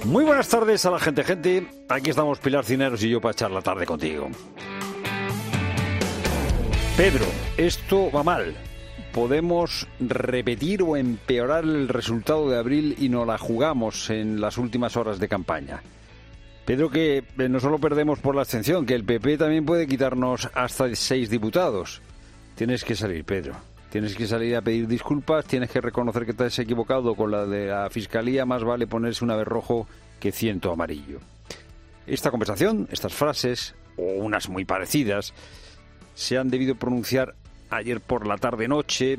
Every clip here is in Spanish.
Muy buenas tardes a la gente. Aquí estamos Pilar Cineros y yo para echar la tarde contigo. Pedro, esto va mal. Podemos repetir o empeorar el resultado de abril y nos la jugamos en las últimas horas de campaña. Pedro, que no solo perdemos por la abstención, que el PP también puede quitarnos hasta 6 diputados. Tienes que salir, Pedro. Tienes que salir a pedir disculpas, tienes que reconocer que te has equivocado con la de la Fiscalía, más vale ponerse una vez rojo que 100 amarillo. Esta conversación, estas frases, o unas muy parecidas, se han debido pronunciar ayer por la tarde-noche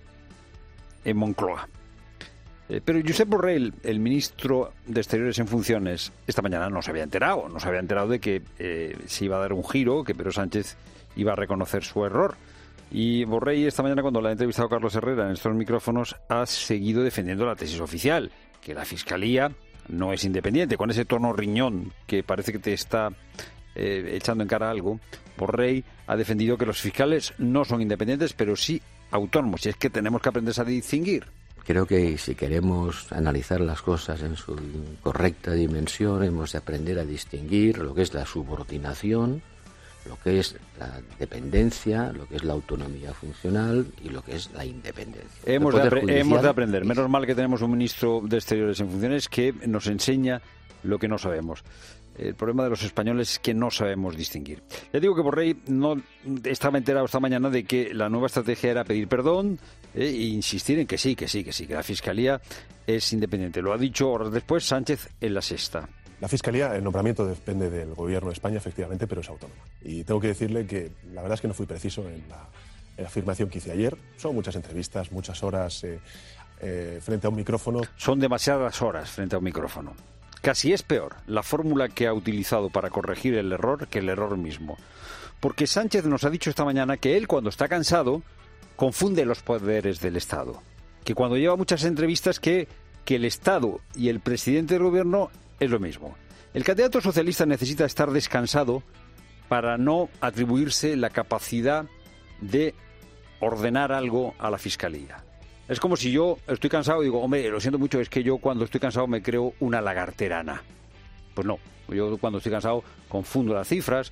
en Moncloa. Pero Josep Borrell, el ministro de Exteriores en funciones, esta mañana no se había enterado de que se iba a dar un giro, que Pedro Sánchez iba a reconocer su error. Y Borrell esta mañana, cuando le ha entrevistado a Carlos Herrera en estos micrófonos, ha seguido defendiendo la tesis oficial, que la Fiscalía no es independiente, con ese tono riñón que parece que te está echando en cara algo. Borrell ha defendido que los fiscales no son independientes, pero sí autónomos, y es que tenemos que aprender a distinguir. Creo que si queremos analizar las cosas en su correcta dimensión, hemos de aprender a distinguir lo que es la subordinación, lo que es la dependencia, lo que es la autonomía funcional y lo que es la independencia. Hemos de aprender. Menos mal que tenemos un ministro de Exteriores en funciones que nos enseña lo que no sabemos. El problema de los españoles es que no sabemos distinguir. Ya digo que Borrell no estaba enterado esta mañana de que la nueva estrategia era pedir perdón e insistir en que que la Fiscalía es independiente. Lo ha dicho horas después Sánchez en La Sexta. La Fiscalía, el nombramiento depende del Gobierno de España, efectivamente, pero es autónoma. Y tengo que decirle que la verdad es que no fui preciso en la afirmación que hice ayer. Son muchas entrevistas, muchas horas frente a un micrófono. Son demasiadas horas frente a un micrófono. Casi es peor la fórmula que ha utilizado para corregir el error que el error mismo. Porque Sánchez nos ha dicho esta mañana que él, cuando está cansado, confunde los poderes del Estado. Que cuando lleva muchas entrevistas que el Estado y el presidente del Gobierno es lo mismo. El candidato socialista necesita estar descansado para no atribuirse la capacidad de ordenar algo a la Fiscalía. Es como si yo estoy cansado y digo, hombre, lo siento mucho, es que yo cuando estoy cansado me creo una lagarterana. Pues no, yo cuando estoy cansado confundo las cifras,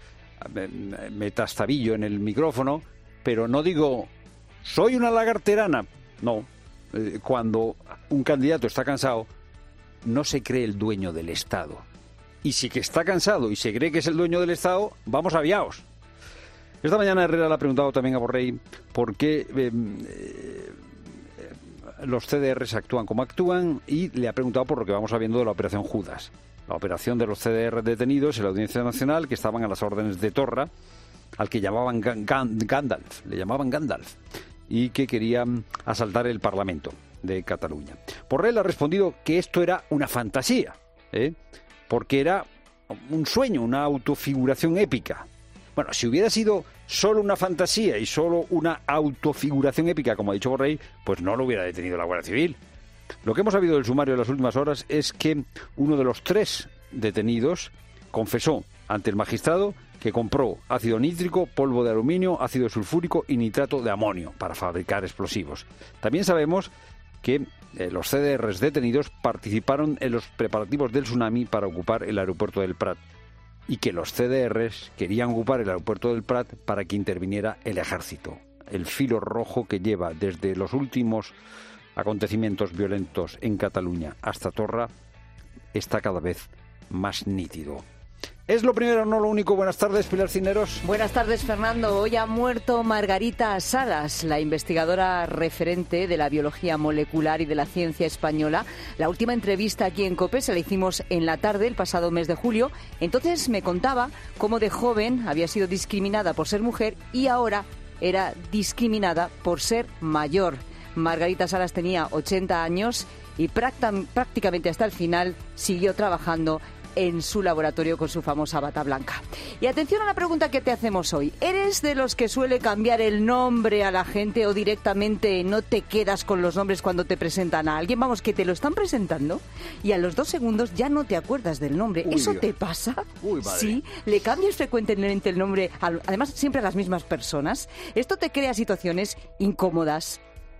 me tastabillo en el micrófono, pero no digo, soy una lagarterana. No, cuando un candidato está cansado, no se cree el dueño del Estado. Y si que está cansado y se cree que es el dueño del Estado, vamos aviaos. Esta mañana Herrera le ha preguntado también a Borrell por qué los CDRs actúan como actúan y le ha preguntado por lo que vamos sabiendo de la Operación Judas. La operación de los CDR detenidos en la Audiencia Nacional, que estaban a las órdenes de Torra, al que llamaban Gandalf, y que querían asaltar el Parlamento de Cataluña. Borrell ha respondido que esto era una fantasía, porque era un sueño, una autofiguración épica. Bueno, si hubiera sido solo una fantasía y solo una autofiguración épica, como ha dicho Borrell, pues no lo hubiera detenido la Guardia Civil. Lo que hemos sabido del sumario en las últimas horas es que uno de los 3 detenidos confesó ante el magistrado que compró ácido nítrico, polvo de aluminio, ácido sulfúrico y nitrato de amonio para fabricar explosivos. También sabemos que los CDRs detenidos participaron en los preparativos del tsunami para ocupar el aeropuerto del Prat y que los CDRs querían ocupar el aeropuerto del Prat para que interviniera el ejército. El filo rojo que lleva desde los últimos acontecimientos violentos en Cataluña hasta Torra está cada vez más nítido. Es lo primero, no lo único. Buenas tardes, Pilar Cineros. Buenas tardes, Fernando. Hoy ha muerto Margarita Salas, la investigadora referente de la biología molecular y de la ciencia española. La última entrevista aquí en COPE se la hicimos en la tarde, el pasado mes de julio. Entonces me contaba cómo de joven había sido discriminada por ser mujer y ahora era discriminada por ser mayor. Margarita Salas tenía 80 años y prácticamente hasta el final siguió trabajando en su laboratorio con su famosa bata blanca. Y atención a la pregunta que te hacemos hoy. ¿Eres de los que suele cambiar el nombre a la gente o directamente no te quedas con los nombres cuando te presentan a alguien? Vamos, que te lo están presentando y a los 2 segundos ya no te acuerdas del nombre. Uy, ¿eso Dios. te pasa? Uy, madre. Sí, le cambias frecuentemente el nombre, además siempre a las mismas personas. Esto te crea situaciones incómodas,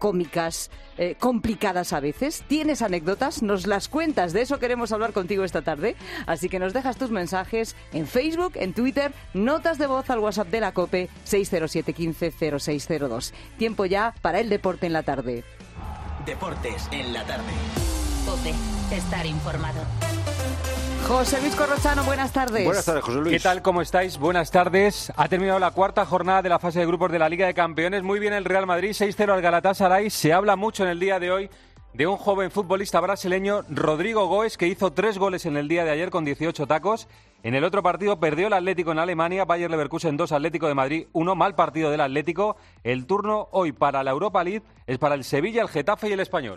cómicas, complicadas a veces? ¿Tienes anécdotas? Nos las cuentas, de eso queremos hablar contigo esta tarde. Así que nos dejas tus mensajes en Facebook, en Twitter, notas de voz al WhatsApp de la COPE 607 15 0602. Tiempo ya para el deporte en la tarde. Deportes en la tarde. COPE, estar informado. José Luis Corrochano, buenas tardes. Buenas tardes, José Luis. ¿Qué tal? ¿Cómo estáis? Buenas tardes. Ha terminado la cuarta jornada de la fase de grupos de la Liga de Campeones. Muy bien el Real Madrid, 6-0 al Galatasaray. Se habla mucho en el día de hoy de un joven futbolista brasileño, Rodrigo Goes, que hizo 3 goles en el día de ayer con 18 tacos. En el otro partido perdió el Atlético en Alemania, Bayer Leverkusen 2, Atlético de Madrid 1, mal partido del Atlético. El turno hoy para la Europa League es para el Sevilla, el Getafe y el Español.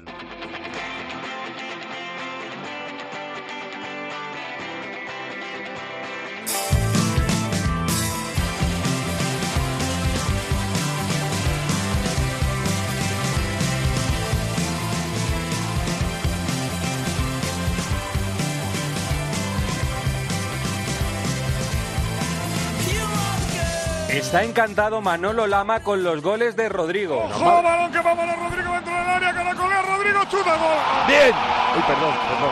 Está encantado Manolo Lama con los goles de Rodrigo. ¡Ojo, balón que va para Rodrigo dentro del área! ¡Que la colea Rodrigo! ¡Chuta, gol! ¡Bien! Uy, perdón.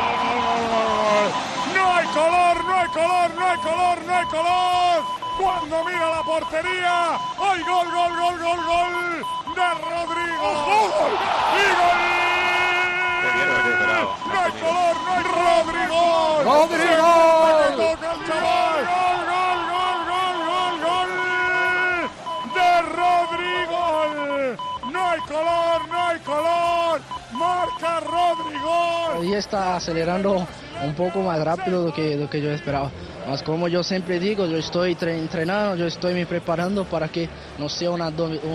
¡No hay color, no hay color, no hay color, no hay color! Cuando mira la portería, ¡hay gol, gol, gol, gol, gol! ¡De Rodrigo! ¡Y gol! ¡No hay color, no hay Rodrigo! ¡Rodrigo! ¡Gol, chaval! Rodrigo, no hay color, no hay color, marca Rodrigo. Hoy está acelerando un poco más rápido de lo que yo esperaba. Mas como yo siempre digo, yo estoy entrenando, yo estoy me preparando para que no sea una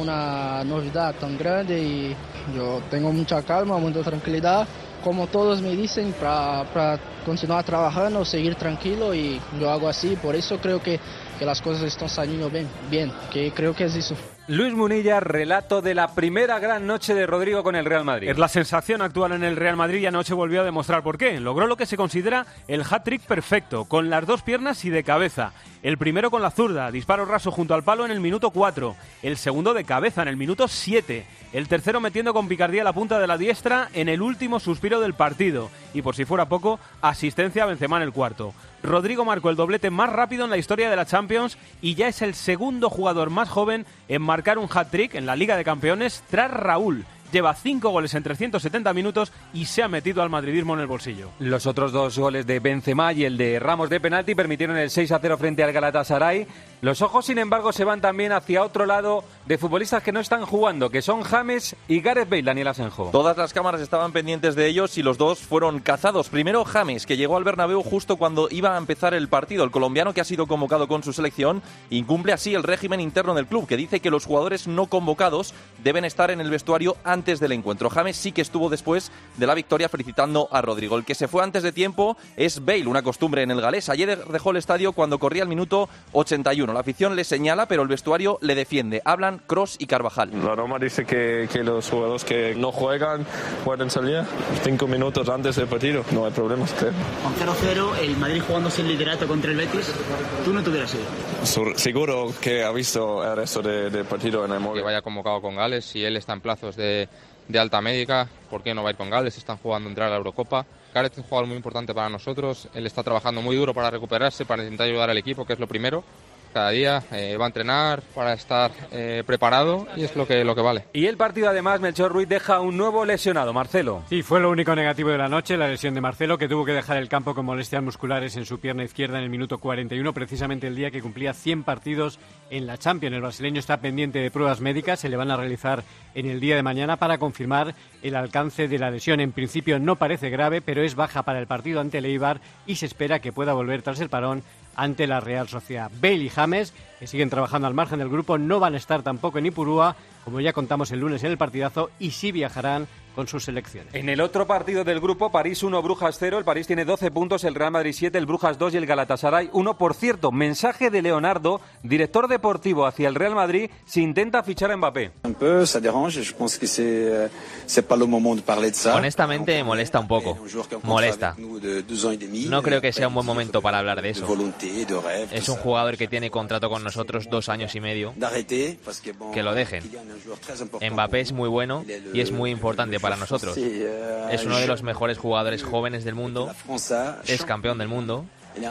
novedad tan grande y yo tengo mucha calma, mucha tranquilidad, como todos me dicen, para continuar trabajando, seguir tranquilo y yo hago así, por eso creo que las cosas están saliendo bien, que creo que es eso. Luis Munilla, relato de la primera gran noche de Rodrigo con el Real Madrid. Es la sensación actual en el Real Madrid y anoche volvió a demostrar por qué. Logró lo que se considera el hat-trick perfecto, con las 2 piernas y de cabeza. El primero con la zurda, disparo raso junto al palo en el minuto 4. El segundo de cabeza en el minuto 7. El tercero metiendo con picardía la punta de la diestra en el último suspiro del partido. Y por si fuera poco, asistencia a Benzema en el cuarto. Rodrigo marcó el doblete más rápido en la historia de la Champions y ya es el segundo jugador más joven en marcar un hat-trick en la Liga de Campeones tras Raúl. Lleva 5 goles en 370 minutos y se ha metido al madridismo en el bolsillo. Los otros 2 goles de Benzema y el de Ramos de penalti permitieron el 6-0 frente al Galatasaray. Los ojos, sin embargo, se van también hacia otro lado de futbolistas que no están jugando, que son James y Gareth Bale, Daniel Asenjo. Todas las cámaras estaban pendientes de ellos y los dos fueron cazados. Primero James, que llegó al Bernabéu justo cuando iba a empezar el partido. El colombiano, que ha sido convocado con su selección, incumple así el régimen interno del club, que dice que los jugadores no convocados deben estar en el vestuario antes del encuentro. James sí que estuvo después de la victoria felicitando a Rodrigo. El que se fue antes de tiempo es Bale, una costumbre en el galés. Ayer dejó el estadio cuando corría el minuto 81. La afición le señala, pero el vestuario le defiende. Hablan Kroos y Carvajal. La norma dice que los jugadores que no juegan pueden salir 5 minutos antes del partido. No hay problemas, creo. Con 0-0, el Madrid jugando sin liderato contra el Betis, tú no te hubieras ido. Seguro que ha visto el resto del partido en el móvil. Que vaya convocado con Gales, si él está en plazos de alta médica, ¿por qué no va a ir con Gales? Están jugando entrar a la Eurocopa. Gareth es un jugador muy importante para nosotros, él está trabajando muy duro para recuperarse, para intentar ayudar al equipo, que es lo primero. Cada día va a entrenar para estar preparado y es lo que vale. Y el partido, además, Melchor Ruiz deja un nuevo lesionado, Marcelo. Sí, fue lo único negativo de la noche, la lesión de Marcelo, que tuvo que dejar el campo con molestias musculares en su pierna izquierda en el minuto 41, precisamente el día que cumplía 100 partidos en la Champions. El brasileño está pendiente de pruebas médicas, se le van a realizar en el día de mañana para confirmar el alcance de la lesión. En principio no parece grave, pero es baja para el partido ante el Eibar y se espera que pueda volver tras el parón ante la Real Sociedad. Bale y James, que siguen trabajando al margen del grupo, no van a estar tampoco en Ipurúa, como ya contamos el lunes en el partidazo, y sí viajarán con sus selecciones. En el otro partido del grupo, París 1, Brujas 0, el París tiene 12 puntos, el Real Madrid 7, el Brujas 2 y el Galatasaray 1. Por cierto, mensaje de Leonardo, director deportivo hacia el Real Madrid, si intenta fichar a Mbappé. Honestamente molesta un poco, molesta. No creo que sea un buen momento para hablar de eso. Es un jugador que tiene contrato con nosotros 2 años y medio. Que lo dejen. Mbappé es muy bueno y es muy importante para nosotros. Es uno de los mejores jugadores jóvenes del mundo. Es campeón del mundo.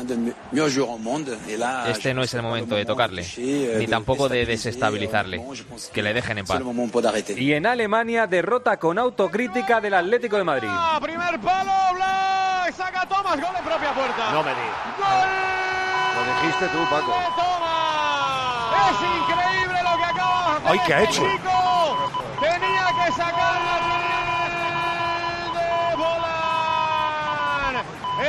Este no es el momento de tocarle, ni tampoco de desestabilizarle. Que le dejen en paz. Y en Alemania, derrota con autocrítica del Atlético de Madrid. Primer palo, Black, saca Thomas, gol en propia puerta. No me digas. ¡Gol! Lo dijiste tú, Paco. Es increíble lo que acaba de hacer. ¡Ay, qué ha hecho! Tenía que sacar de Volán.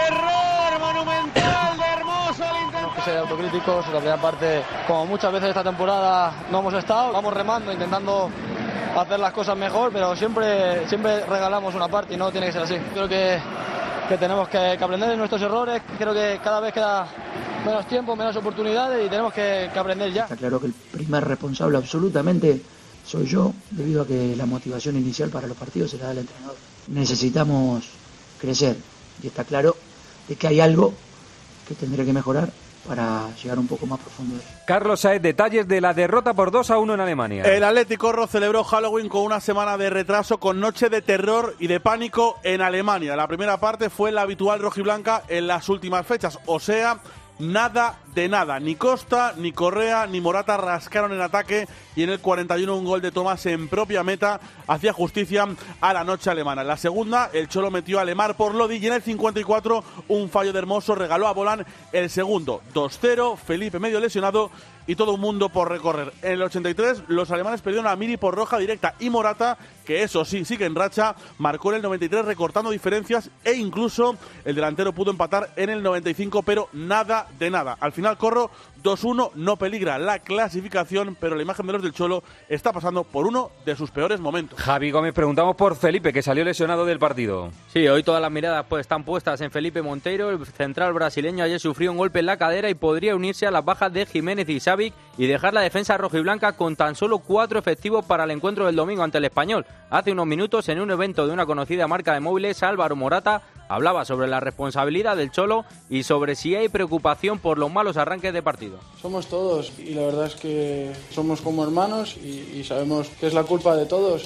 Error monumental de Hermoso al intento. Que ser autocríticos, la primera parte, como muchas veces esta temporada no hemos estado, vamos remando, intentando hacer las cosas mejor, pero siempre regalamos una parte y no tiene que ser así. Creo que tenemos que aprender de nuestros errores, creo que cada vez queda menos tiempo, menos oportunidades y tenemos que aprender ya. Está claro que el primer responsable absolutamente soy yo, debido a que la motivación inicial para los partidos se la da el entrenador. Necesitamos crecer y está claro de que hay algo que tendré que mejorar para llegar un poco más profundo. Carlos Saez, detalles de la derrota por 2-1 en Alemania. El Atlético Rojo celebró Halloween con una semana de retraso, con noche de terror y de pánico en Alemania. La primera parte fue la habitual rojiblanca en las últimas fechas, o sea, nada de nada. Ni Costa, ni Correa, ni Morata rascaron en ataque y en el 41 un gol de Thomas en propia meta hacía justicia a la noche alemana. En la segunda, el Cholo metió a Lemar por Lodi y en el 54 un fallo de Hermoso regaló a Volán el segundo. 2-0, Felipe medio lesionado y todo un mundo por recorrer. En el 83 los alemanes perdieron a Miri por roja directa y Morata, que eso sí, sigue en racha, marcó en el 93 recortando diferencias e incluso el delantero pudo empatar en el 95, pero nada de nada. Al final Corro 2-1, no peligra la clasificación, pero la imagen de los del Cholo está pasando por uno de sus peores momentos. Javi Gómez, preguntamos por Felipe, que salió lesionado del partido. Sí, hoy todas las miradas están puestas en Felipe Monteiro. El central brasileño ayer sufrió un golpe en la cadera y podría unirse a las bajas de Jiménez y Savic y dejar la defensa rojiblanca con tan solo 4 efectivos para el encuentro del domingo ante el Español. Hace unos minutos, en un evento de una conocida marca de móviles, Álvaro Morata hablaba sobre la responsabilidad del Cholo y sobre si hay preocupación por los malos arranques de partido. Somos todos y la verdad es que somos como hermanos y sabemos que es la culpa de todos.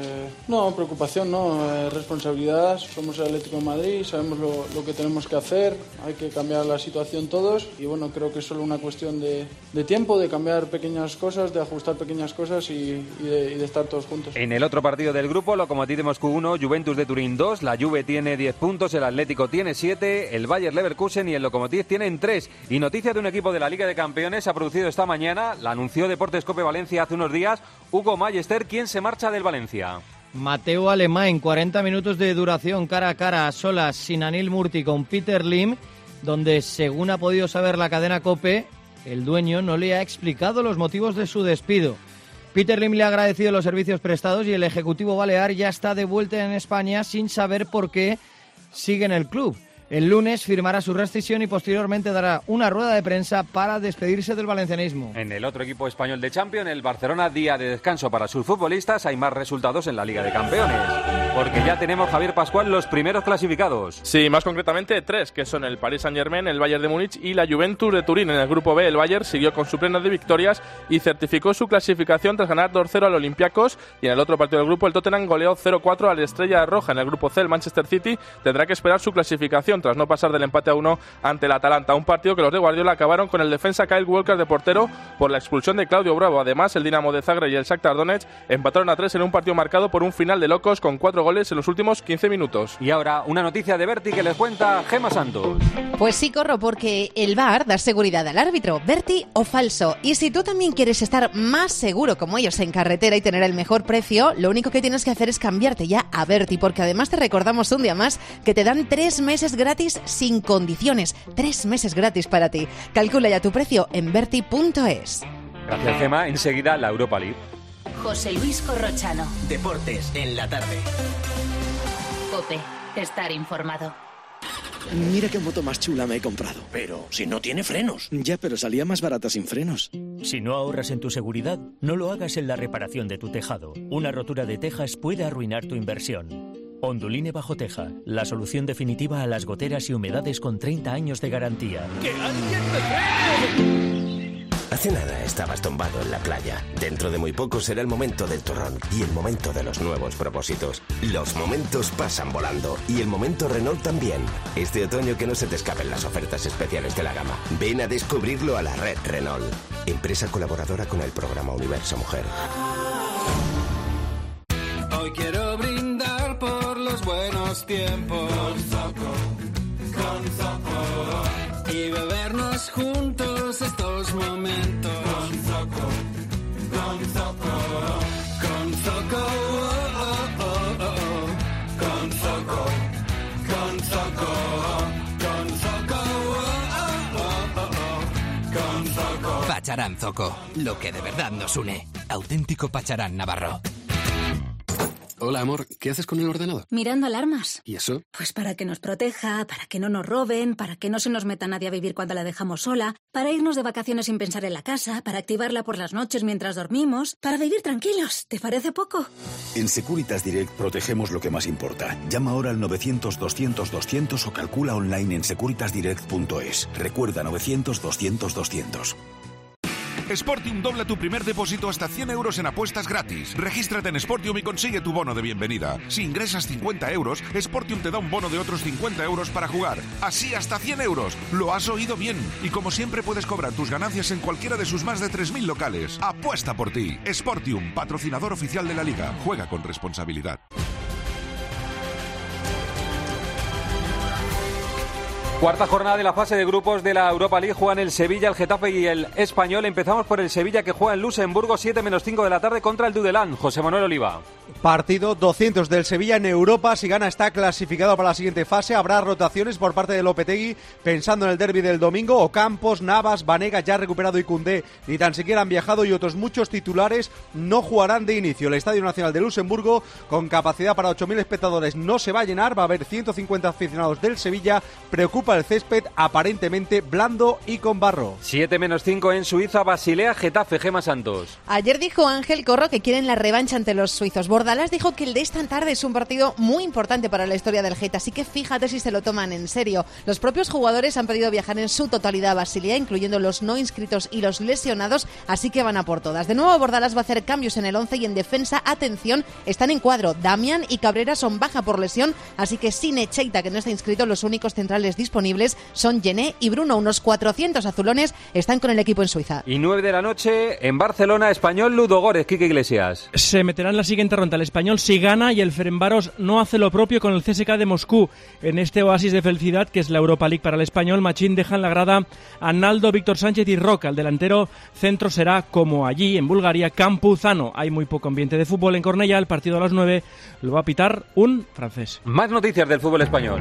No, preocupación no, responsabilidad. Somos el Atlético de Madrid, sabemos lo que tenemos que hacer, hay que cambiar la situación todos y bueno, creo que es solo una cuestión de tiempo, de cambiar pequeñas cosas, de ajustar pequeñas cosas y de estar todos juntos. En el otro partido del grupo, Lokomotiv de Moscú 1, Juventus de Turín 2, la Juve tiene 10 puntos, el Atlético tiene 7, el Bayer Leverkusen y el Lokomotiv tienen 3. Y noticia de un equipo de la Liga de Campeones ha producido esta mañana, la anunció Deportes Cope Valencia hace unos días, Hugo Ballester, ¿quién se marcha del Valencia? Mateo Alemán, 40 minutos de duración cara a cara, a solas, sin Anil Murti con Peter Lim, donde según ha podido saber la cadena Cope, el dueño no le ha explicado los motivos de su despido. Peter Lim le ha agradecido los servicios prestados y el ejecutivo balear ya está de vuelta en España sin saber por qué sigue en el club. El lunes firmará su rescisión y posteriormente dará una rueda de prensa para despedirse del valencianismo. En el otro equipo español de Champions, el Barcelona, día de descanso para sus futbolistas. Hay más resultados en la Liga de Campeones, porque ya tenemos, Javier Pascual, los primeros clasificados. Sí, más concretamente 3, que son el Paris Saint-Germain, el Bayern de Múnich y la Juventus de Turín. En el grupo B, el Bayern siguió con su pleno de victorias y certificó su clasificación tras ganar 2-0 al Olympiacos. Y en el otro partido del grupo, el Tottenham goleó 0-4 al Estrella Roja. En el grupo C, el Manchester City tendrá que esperar su clasificación tras no pasar del empate a 1 ante el Atalanta. Un partido que los de Guardiola acabaron con el defensa Kyle Walker de portero por la expulsión de Claudio Bravo. Además, el Dinamo de Zagreb y el Shakhtar Donetsk empataron a 3 en un partido marcado por un final de locos con 4 goles en los últimos 15 minutos. Y ahora una noticia de Berti que les cuenta Gemma Santos. Pues sí, Corro, porque el VAR da seguridad al árbitro, Berti o falso. Y si tú también quieres estar más seguro como ellos en carretera y tener el mejor precio, lo único que tienes que hacer es cambiarte ya a Berti, porque además te recordamos un día más que te dan 3 meses gratis sin condiciones. 3 meses gratis para ti. Calcula ya tu precio en berti.es. Gracias, Gemma. Enseguida la Europa League. José Luis Corrochano. Deportes en la tarde. COPE. Estar informado. Mira qué moto más chula me he comprado. Pero si no tiene frenos. Ya, pero salía más barata sin frenos. Si no ahorras en tu seguridad, no lo hagas en la reparación de tu tejado. Una rotura de tejas puede arruinar tu inversión. Onduline Bajo Teja, la solución definitiva a las goteras y humedades con 30 años de garantía. ¡Que alguien me... Hace nada estabas tumbado en la playa. Dentro de muy poco será el momento del turrón y el momento de los nuevos propósitos. Los momentos pasan volando y el momento Renault también. Este otoño que no se te escapen las ofertas especiales de la gama. Ven a descubrirlo a la red Renault. Empresa colaboradora con el programa Universo Mujer. Hoy quiero brindar por los buenos tiempos. Con Zoco. Y bebernos juntos estos momentos. Con Zoco. Con Zoco. Con Zoco. Con Zoco. Con Zoco. Con Zoco. Pacharán Zoco, lo que de verdad nos une. Auténtico Pacharán Navarro. Hola, amor, ¿qué haces con el ordenador? Mirando alarmas. ¿Y eso? Pues para que nos proteja, para que no nos roben, para que no se nos meta nadie a vivir cuando la dejamos sola, para irnos de vacaciones sin pensar en la casa, para activarla por las noches mientras dormimos, para vivir tranquilos. ¿Te parece poco? En Securitas Direct protegemos lo que más importa. Llama ahora al 900-200-200 o calcula online en securitasdirect.es. Recuerda 900-200-200. Sportium dobla tu primer depósito hasta 100 euros en apuestas gratis. Regístrate en Sportium y consigue tu bono de bienvenida. Si ingresas 50 euros, Sportium te da un bono de otros 50 euros para jugar. Así hasta 100 euros. Lo has oído bien. Y como siempre puedes cobrar tus ganancias en cualquiera de sus más de 3.000 locales. Apuesta por ti. Sportium, patrocinador oficial de la Liga. Juega con responsabilidad. Cuarta jornada de la fase de grupos de la Europa League. Juegan el Sevilla, el Getafe y el Español. Empezamos por el Sevilla, que juega en Luxemburgo, 7:05 de la tarde contra el Dudelange. José Manuel Oliva. Partido 200 del Sevilla en Europa. Si gana está clasificado para la siguiente fase. Habrá rotaciones por parte de Lopetegui pensando en el derbi del domingo. Ocampos, Navas, Banega ya recuperado y Koundé ni tan siquiera han viajado y otros muchos titulares no jugarán de inicio. El Estadio Nacional de Luxemburgo, con capacidad para 8.000 espectadores, no se va a llenar. Va a haber 150 aficionados del Sevilla. Preocupa el césped aparentemente blando y con barro. 7:05 en Suiza. Basilea, Getafe, Gema Santos. Ayer dijo Ángel Corro que quieren la revancha ante los suizos. Bordalás dijo que el de esta tarde es un partido muy importante para la historia del Geta, así que fíjate si se lo toman en serio. Los propios jugadores han pedido viajar en su totalidad a Basilea, incluyendo los no inscritos y los lesionados, así que van a por todas. De nuevo Bordalás va a hacer cambios en el 11 y en defensa, atención, están en cuadro. Damián y Cabrera son baja por lesión, así que sin Echeita, que no está inscrito, los únicos centrales disponibles son Gené y Bruno. Unos 400 azulones están con el equipo en Suiza. Y 9 de la noche en Barcelona, Español, Ludogorets. Quique Iglesias. Se meterá en la siguiente ronda el Español si gana y el Ferencváros no hace lo propio con el CSKA de Moscú. En este oasis de felicidad que es la Europa League para el Español, Machín deja en la grada a Naldo, Víctor Sánchez y Roca. El delantero centro será, como allí en Bulgaria, Campuzano. Hay muy poco ambiente de fútbol en Cornellá. El partido a las 9 lo va a pitar un francés. Más noticias del fútbol español.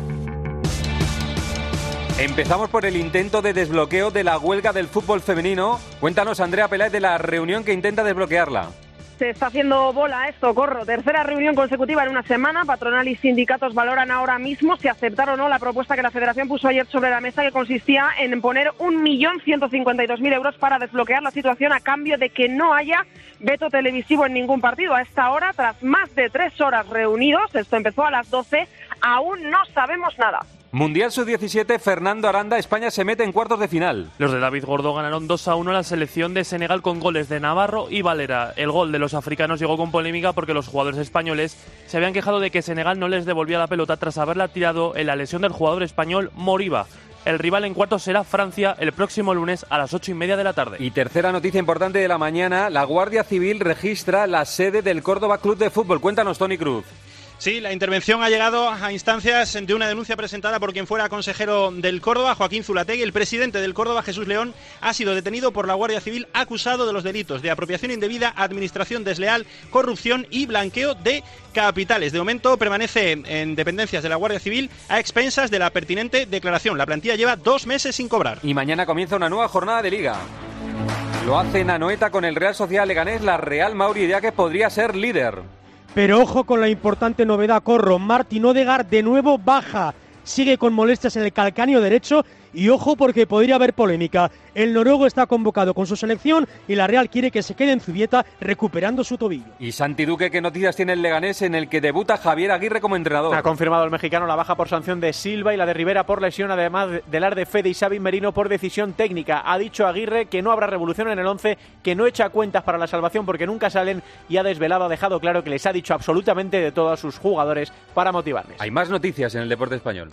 Empezamos por el intento de desbloqueo de la huelga del fútbol femenino. Cuéntanos, Andrea Peláez, de la reunión que intenta desbloquearla. Se está haciendo bola esto, Corro. Tercera reunión consecutiva en una semana. Patronal y sindicatos valoran ahora mismo si aceptar o no la propuesta que la Federación puso ayer sobre la mesa, que consistía en poner 1.152.000 euros para desbloquear la situación a cambio de que no haya veto televisivo en ningún partido. A esta hora, tras más de 3 horas reunidos, esto empezó a las 12, aún no sabemos nada. Mundial Sub-17, Fernando Aranda, España se mete en cuartos de final. Los de David Gordó ganaron 2-1 a la selección de Senegal con goles de Navarro y Valera. El gol de los africanos llegó con polémica porque los jugadores españoles se habían quejado de que Senegal no les devolvía la pelota tras haberla tirado en la lesión del jugador español Moriba. El rival en cuartos será Francia el próximo lunes a las 8:30 de la tarde. Y tercera noticia importante de la mañana, la Guardia Civil registra la sede del Córdoba Club de Fútbol. Cuéntanos, Toni Cruz. Sí, la intervención ha llegado a instancias de una denuncia presentada por quien fuera consejero del Córdoba, Joaquín Zulategui. El presidente del Córdoba, Jesús León, ha sido detenido por la Guardia Civil acusado de los delitos de apropiación indebida, administración desleal, corrupción y blanqueo de capitales. De momento permanece en dependencias de la Guardia Civil a expensas de la pertinente declaración. La plantilla lleva 2 meses sin cobrar. Y mañana comienza una nueva jornada de Liga. Lo hace en Anoeta con el Real Sociedad Leganés. La Real Mauri diría que podría ser líder. Pero ojo con la importante novedad, Corro. Martin Odegaard de nuevo baja. Sigue con molestias en el calcáneo derecho y ojo porque podría haber polémica. El noruego está convocado con su selección y la Real quiere que se quede en Zubieta recuperando su tobillo. Y Santi Duque, ¿qué noticias tiene el Leganés en el que debuta Javier Aguirre como entrenador? Ha confirmado el mexicano la baja por sanción de Silva y la de Rivera por lesión, además de las de Fede y Xavi Merino por decisión técnica. Ha dicho Aguirre que no habrá revolución en el 11, que no echa cuentas para la salvación porque nunca salen y ha desvelado, ha dejado claro que les ha dicho absolutamente de todos sus jugadores para motivarles. Hay más noticias en el deporte español.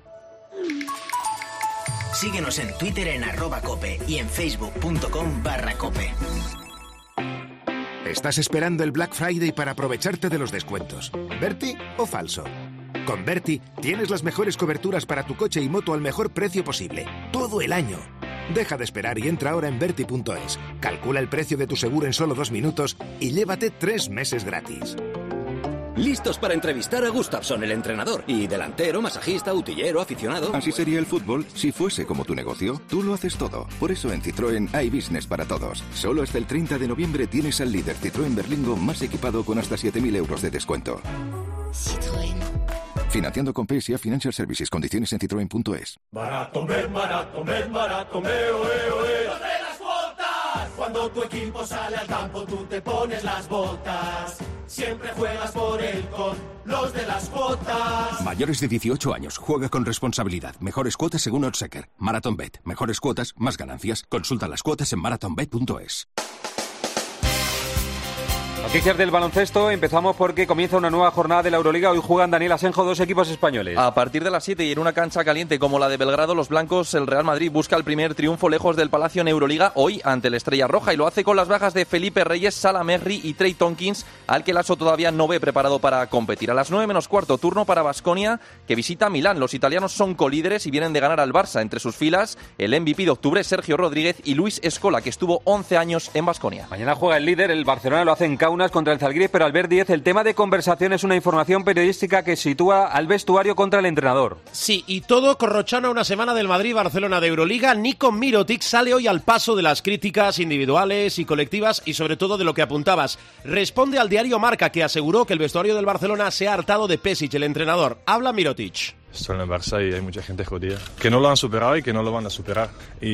Síguenos en Twitter en @cope y en facebook.com/cope. ¿Estás esperando el Black Friday para aprovecharte de los descuentos? ¿Berti o falso? Con Berti tienes las mejores coberturas para tu coche y moto al mejor precio posible, todo el año. Deja de esperar y entra ahora en Berti.es. Calcula el precio de tu seguro en solo 2 minutos y llévate 3 meses gratis. Listos para entrevistar a Gustafsson, el entrenador. Y delantero, masajista, utillero, aficionado. Así sería el fútbol si fuese como tu negocio. Tú lo haces todo. Por eso en Citroën hay business para todos. Solo hasta el 30 de noviembre tienes al líder Citroën Berlingo más equipado con hasta 7.000 euros de descuento. Citroën. Financiando con PSA Financial Services. Condiciones en citroen.es. Barato, barato, barato, oe. ¡Las cuotas! Cuando tu equipo sale al campo, tú te pones las botas. Siempre juegas por él con los de las cuotas. Mayores de 18 años, juega con responsabilidad. Mejores cuotas según Oddschecker. MarathonBet. Mejores cuotas, más ganancias. Consulta las cuotas en marathonbet.es. Noticias del baloncesto, empezamos porque comienza una nueva jornada de la Euroliga. Hoy juegan, Daniel Asenjo, 2 equipos españoles. A partir de las 7 y en una cancha caliente como la de Belgrado, los blancos, el Real Madrid busca el primer triunfo lejos del Palacio en Euroliga hoy ante el Estrella Roja y lo hace con las bajas de Felipe Reyes, Salah Mehri y Trey Tompkins, al que Lasso todavía no ve preparado para competir. A las 9 menos cuarto, turno para Baskonia, que visita Milán. Los italianos son colíderes y vienen de ganar al Barça. Entre sus filas, el MVP de octubre, Sergio Rodríguez, y Luis Escola, que estuvo 11 años en Baskonia. Mañana juega el líder, el Barcelona, lo hace en Kaunas contra el Zalgiris, pero Albert Díez, el tema de conversación es una información periodística que sitúa al vestuario contra el entrenador. Sí, y todo corrochano a una semana del Madrid-Barcelona de Euroliga. Nico Mirotic sale hoy al paso de las críticas individuales y colectivas y sobre todo de lo que apuntabas. Responde al diario Marca, que aseguró que el vestuario del Barcelona se ha hartado de Pesic, el entrenador. Habla Mirotic. Estoy en el Barça y hay mucha gente jodida que no lo han superado y que no lo van a superar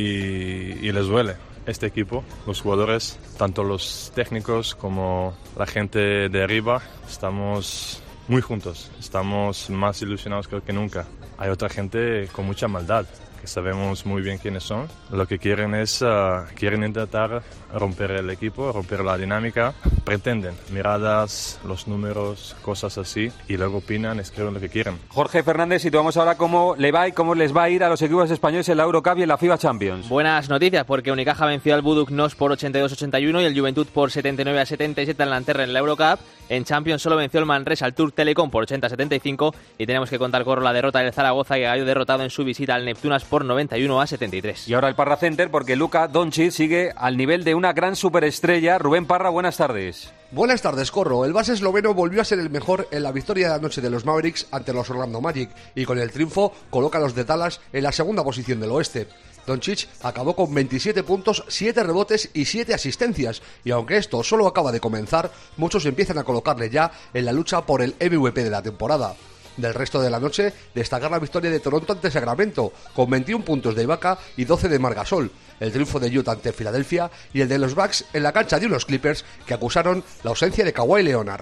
y les duele. Este equipo, los jugadores, tanto los técnicos como la gente de arriba, estamos muy juntos, estamos más ilusionados creo que nunca. Hay otra gente con mucha maldad, que sabemos muy bien quiénes son. Lo que quieren es quieren intentar romper el equipo, romper la dinámica. Pretenden miradas, los números, cosas así, y luego opinan, escriben lo que quieren. Jorge Fernández, situamos ahora cómo le va y cómo les va a ir a los equipos españoles en la Eurocup y en la FIBA Champions. Buenas noticias, porque Unicaja venció al Buduknos por 82-81 y el Juventud por 79-77 en Lanterra en la Eurocup. En Champions solo venció el Manresa al Tour Telecom por 80-75 y tenemos que contar con la derrota del Zaragoza, que cayó derrotado en su visita al Neptunas por 91-73. Y ahora el Parra Center, porque Luka Doncic sigue al nivel de una gran superestrella. Rubén Parra, buenas tardes. Buenas tardes, Corro. El base esloveno volvió a ser el mejor en la victoria de la noche de los Mavericks ante los Orlando Magic y con el triunfo coloca a los de Dallas en la segunda posición del oeste. Doncic acabó con 27 puntos, 7 rebotes y 7 asistencias, y aunque esto solo acaba de comenzar, muchos empiezan a colocarle ya en la lucha por el MVP de la temporada. Del resto de la noche, destacar la victoria de Toronto ante Sacramento, con 21 puntos de Ibaka y 12 de Marc Gasol, el triunfo de Utah ante Filadelfia y el de los Bucks en la cancha de unos Clippers que acusaron la ausencia de Kawhi Leonard.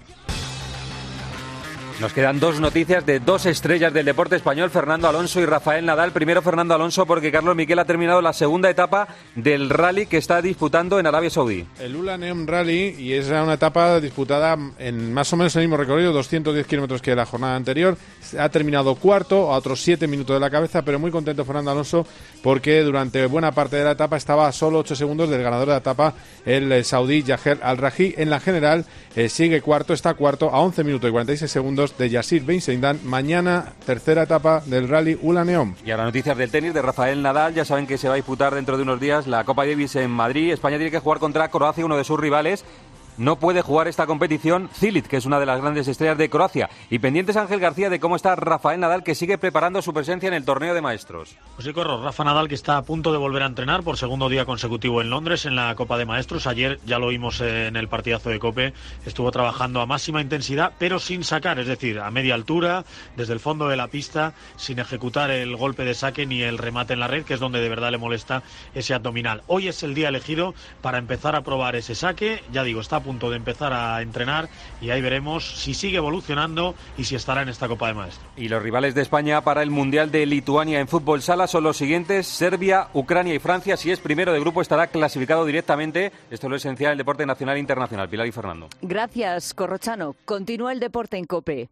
Nos quedan 2 noticias de 2 estrellas del deporte español, Fernando Alonso y Rafael Nadal. Primero Fernando Alonso, porque Carlos Miquel ha terminado la segunda etapa del rally que está disputando en Arabia Saudí. El Ula Neom Rally, y es una etapa disputada en más o menos el mismo recorrido, 210 kilómetros que la jornada anterior. Ha terminado cuarto, a otros 7 minutos de la cabeza, pero muy contento Fernando Alonso porque durante buena parte de la etapa estaba a solo 8 segundos del ganador de la etapa, el saudí Yaher Al-Raji. En la general sigue cuarto, está cuarto a 11 minutos y 46 segundos de Yassir Ben Seidan. Mañana, tercera etapa del rally Ula Neom. Y ahora noticias del tenis de Rafael Nadal. Ya saben que se va a disputar dentro de unos días la Copa Davis en Madrid. España tiene que jugar contra Croacia, uno de sus rivales. no puede jugar esta competición Cilic, que es una de las grandes estrellas de Croacia. Y pendientes, Ángel García, de cómo está Rafael Nadal, que sigue preparando su presencia en el torneo de maestros. Pues sí, Corro, Rafa Nadal, que está a punto de volver a entrenar por segundo día consecutivo en Londres en la Copa de Maestros. Ayer ya lo vimos en el partidazo de COPE, estuvo trabajando a máxima intensidad, pero sin sacar, es decir, a media altura, desde el fondo de la pista, sin ejecutar el golpe de saque ni el remate en la red, que es donde de verdad le molesta ese abdominal. Hoy es el día elegido para empezar a probar ese saque, ya digo, está a punto de empezar a entrenar y ahí veremos si sigue evolucionando y si estará en esta Copa de Maestros. Y los rivales de España para el Mundial de Lituania en fútbol sala son los siguientes: Serbia, Ucrania y Francia. Si es primero de grupo estará clasificado directamente. Esto es lo esencial del deporte nacional e internacional. Pilar y Fernando. Gracias, Corrochano. Continúa el deporte en COPE.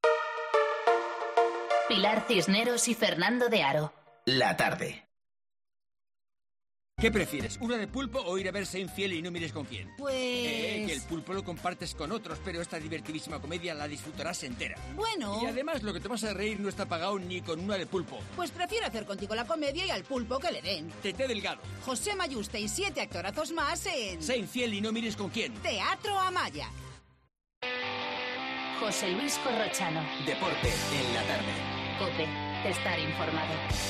Pilar Cisneros y Fernando de Aro. La tarde. ¿Qué prefieres, una de pulpo o ir a ver Seinfeld y no mires con quién? Pues... que el pulpo lo compartes con otros, pero esta divertidísima comedia la disfrutarás entera. Bueno... Y además lo que te vas a reír no está pagado ni con una de pulpo. Pues prefiero hacer contigo la comedia y al pulpo que le den. Tete Delgado. José Mayuste y 7 actorazos más en... Seinfeld y no mires con quién. Teatro Amaya. José Luis Corrochano. Deporte en la tarde. COPE. Estar informado.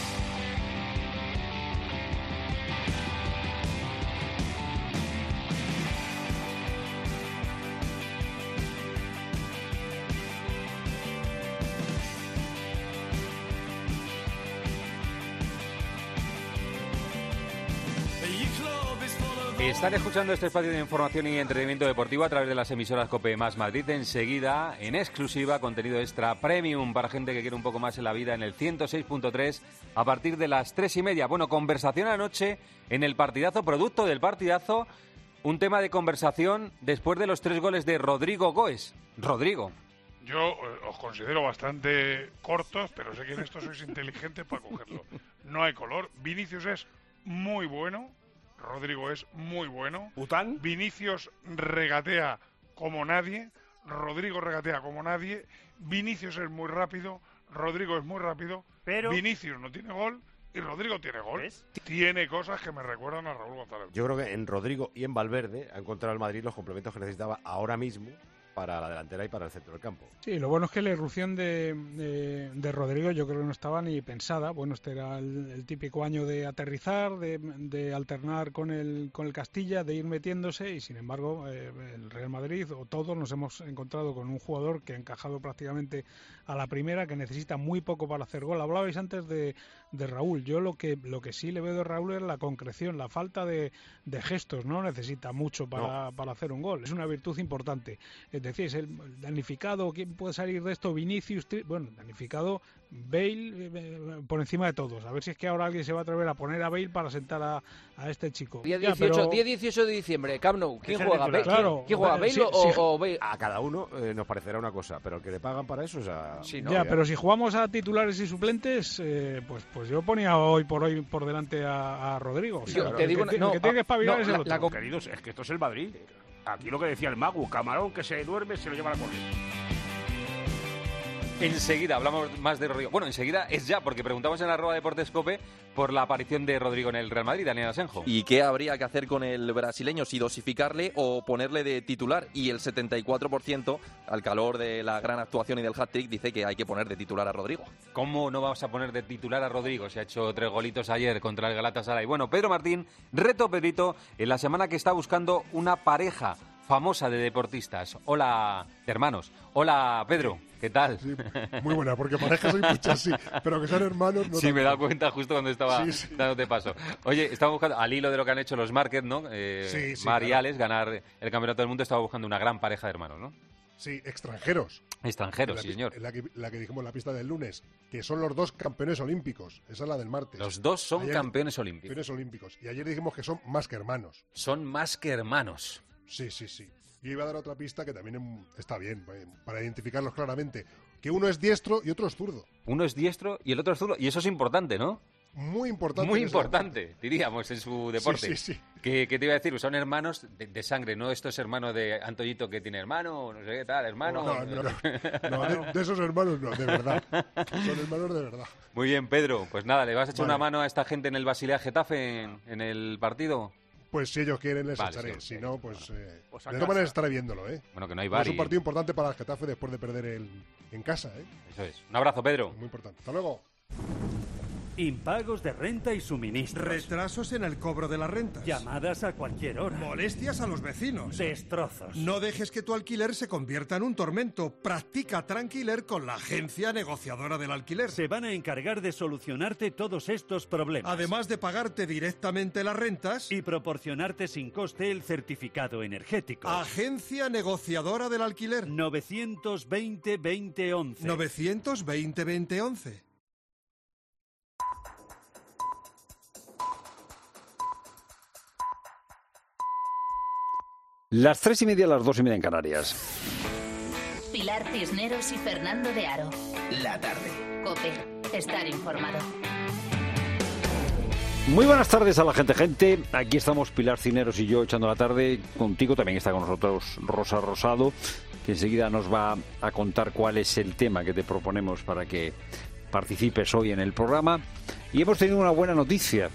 Están escuchando este espacio de información y entretenimiento deportivo a través de las emisoras COPE más Madrid. Enseguida, en exclusiva, contenido extra premium para gente que quiere un poco más en la vida en el 106.3 a partir de las 3:30. Bueno, conversación anoche en el partidazo, producto del partidazo, un tema de conversación después de los 3 goles de Rodrigo Goes. Rodrigo. Yo os considero bastante cortos, pero sé que en esto sois inteligentes para cogerlo. No hay color. Vinicius es muy bueno. Rodrigo es muy bueno. ¿Után? Vinicius regatea como nadie. Rodrigo regatea como nadie. Vinicius es muy rápido. Rodrigo es muy rápido. Pero... Vinicius no tiene gol y Rodrigo tiene gol. ¿Ves? Tiene cosas que me recuerdan a Raúl González. Yo creo que en Rodrigo y en Valverde ha encontrado el Madrid los complementos que necesitaba ahora mismo para la delantera y para el centro del campo. Sí, lo bueno es que la irrupción de Rodrigo yo creo que no estaba ni pensada. Bueno, este era el típico año de aterrizar, de alternar con el Castilla, de ir metiéndose y sin embargo el Real Madrid o todos nos hemos encontrado con un jugador que ha encajado prácticamente a la primera, que necesita muy poco para hacer gol. Hablabais antes de Raúl. Yo lo que sí le veo de Raúl es la concreción, la falta de gestos. No necesita mucho para hacer un gol. Es una virtud importante. Es decir, es el damnificado. ¿Quién puede salir de esto? Vinicius. Bueno, damnificado Bale por encima de todos. A ver si es que ahora alguien se va a atrever a poner a Bale para sentar a este chico. Día 18 de diciembre, Camp Nou. ¿Quién juega? ¿Bale? Claro, ¿Quién juega? ¿Bale o Bale? A cada uno nos parecerá una cosa, pero el que le pagan para eso es a... Sí, ¿no? Ya, pero si jugamos a titulares y suplentes, pues yo ponía hoy por delante a Rodrigo. O sea, yo te digo, el que tiene que espabilar es el otro. Queridos, es que esto es el Madrid. Aquí lo que decía el Magu, camarón que se duerme se lo lleva a la corriente. Enseguida hablamos más de Rodrigo. Bueno, enseguida es ya, porque preguntamos en @deportescope por la aparición de Rodrigo en el Real Madrid, Daniel Asenjo. ¿Y qué habría que hacer con el brasileño? Si dosificarle o ponerle de titular. Y el 74%, al calor de la gran actuación y del hat-trick, dice que hay que poner de titular a Rodrigo. ¿Cómo no vamos a poner de titular a Rodrigo? Se ha hecho 3 golitos ayer contra el Galatasaray. Bueno, Pedro Martín, reto Pedrito, en la semana que está buscando una pareja famosa de deportistas. Hola, hermanos. Hola, Pedro. ¿Qué tal? Sí, muy buena, porque parejas soy muchas, sí, pero que sean hermanos no. Sí, me he dado cuenta justo cuando estaba dándote paso. Oye, estaba buscando, al hilo de lo que han hecho los Márquez, ¿no? Mar y Alex, ganar el Campeonato del Mundo, estaba buscando una gran pareja de hermanos, ¿no? Sí, extranjeros. Extranjeros, sí, señor. La que dijimos en la pista del lunes, que son los 2 campeones olímpicos. Esa es la del martes. Los 2 son ayer, campeones olímpicos. Campeones olímpicos. Y ayer dijimos que son más que hermanos. Son más que hermanos. Sí. Yo iba a dar otra pista que también está bien, para identificarlos claramente. Que uno es diestro y otro es zurdo. Uno es diestro y el otro es zurdo. Y eso es importante, ¿no? Muy importante. Muy importante, diríamos, en su deporte. Sí. ¿Qué te iba a decir? Son hermanos de sangre, ¿no? Esto es hermano de Antoñito que tiene hermano, no sé qué tal, hermano. No, de esos hermanos no, de verdad. Son hermanos de verdad. Muy bien, Pedro. Pues nada, ¿le vas a echar una mano a esta gente en el Basilea Getafe en el partido? Pues si ellos quieren les Vale, echaré, sí, si no, pues... Pues de a todas casa. maneras estaré viéndolo, ¿eh? Bueno, que no hay Es bar un y- partido importante para el Getafe después de perder en casa, ¿eh? Eso es. Un abrazo, Pedro. Muy importante. Hasta luego. Impagos de renta y suministros. Retrasos en el cobro de las rentas. Llamadas a cualquier hora. Molestias a los vecinos. Destrozos. No dejes que tu alquiler se convierta en un tormento. Practica Tranquiler con la agencia negociadora del alquiler. Se van a encargar de solucionarte todos estos problemas. Además de pagarte directamente las rentas y proporcionarte sin coste el certificado energético. Agencia negociadora del alquiler. 920-2011. 920-2011. Las 3:30, las 2:30 en Canarias. Pilar Cisneros y Fernando de Aro. La tarde. COPE. Estar informado. Muy buenas tardes a la gente. Aquí estamos Pilar Cisneros y yo echando la tarde. Contigo también está con nosotros Rosa Rosado, que enseguida nos va a contar cuál es el tema que te proponemos para que participes hoy en el programa. Y hemos tenido una buena noticia.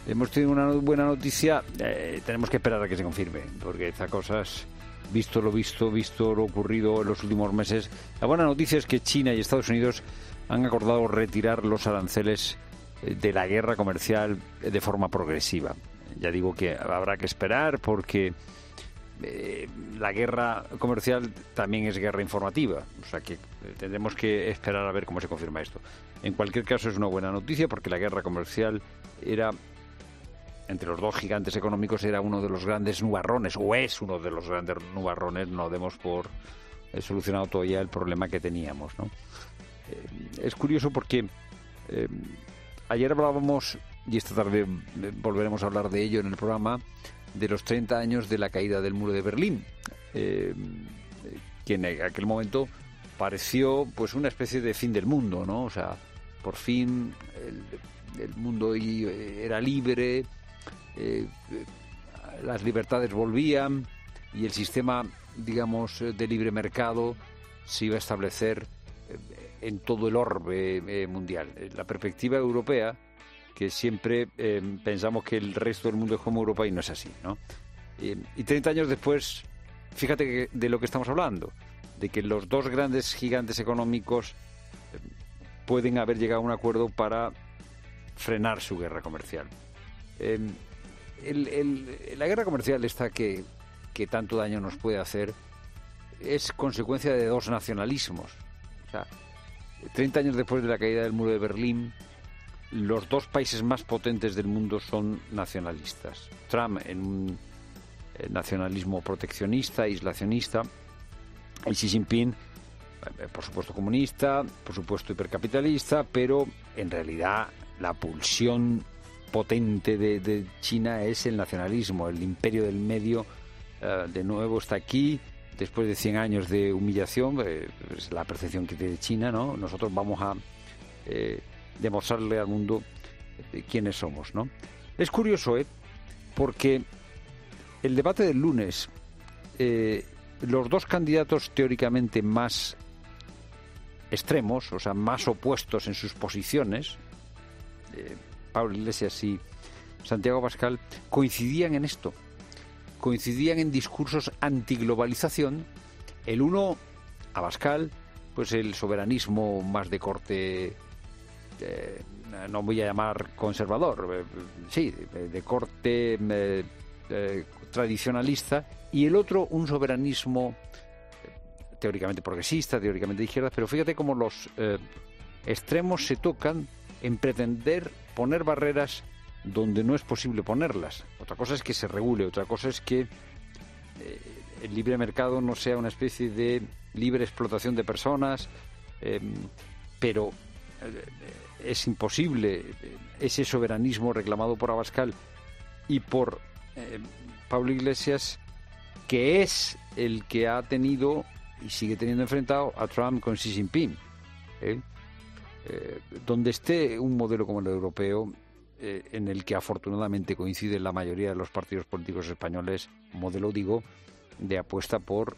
Tenemos que esperar a que se confirme, porque estas cosas, visto lo ocurrido en los últimos meses, la buena noticia es que China y Estados Unidos han acordado retirar los aranceles de la guerra comercial de forma progresiva. Ya digo que habrá que esperar porque la guerra comercial también es guerra informativa, o sea que tendremos que esperar a ver cómo se confirma esto. En cualquier caso es una buena noticia porque la guerra comercial era, entre los dos gigantes económicos, era uno de los grandes nubarrones, o es uno de los grandes nubarrones. No demos por solucionado todavía el problema que teníamos, ¿no? Es curioso porque ayer hablábamos, y esta tarde volveremos a hablar de ello en el programa, de los 30 años de la caída del muro de Berlín, que en aquel momento pareció pues una especie de fin del mundo, ¿no? O sea, por fin el mundo era libre, las libertades volvían y el sistema, digamos, de libre mercado se iba a establecer en todo el orbe mundial. La perspectiva europea, que siempre pensamos que el resto del mundo es como Europa, y no es así, ¿no? Y 30 años después, fíjate de lo que estamos hablando, de que los dos grandes gigantes económicos pueden haber llegado a un acuerdo para frenar su guerra comercial. La guerra comercial esta que tanto daño nos puede hacer es consecuencia de dos nacionalismos. O sea, 30 años después de la caída del muro de Berlín, los dos países más potentes del mundo son nacionalistas. Trump en un nacionalismo proteccionista, aislacionista, y Xi Jinping, por supuesto comunista, por supuesto hipercapitalista, pero en realidad la pulsión potente de China es el nacionalismo. El imperio del medio de nuevo está aquí, después de 100 años de humillación. Es la percepción que tiene China, ¿no? Nosotros vamos a demostrarle al mundo quiénes somos, ¿no? Es curioso, porque el debate del lunes, los dos candidatos teóricamente más extremos, o sea, más opuestos en sus posiciones, Pablo Iglesias y Santiago Abascal, coincidían en esto, coincidían en discursos antiglobalización. El uno, Abascal, pues el soberanismo más de corte, no voy a llamar conservador, sí, de corte tradicionalista, y el otro un soberanismo teóricamente progresista, teóricamente de izquierda. Pero fíjate cómo los extremos se tocan en pretender poner barreras donde no es posible ponerlas. Otra cosa es que se regule, otra cosa es que el libre mercado no sea una especie de libre explotación de personas, pero es imposible ese soberanismo reclamado por Abascal y por Pablo Iglesias, que es el que ha tenido y sigue teniendo enfrentado a Trump con Xi Jinping. Donde esté un modelo como el europeo, en el que afortunadamente coincide la mayoría de los partidos políticos españoles, modelo, digo, de apuesta por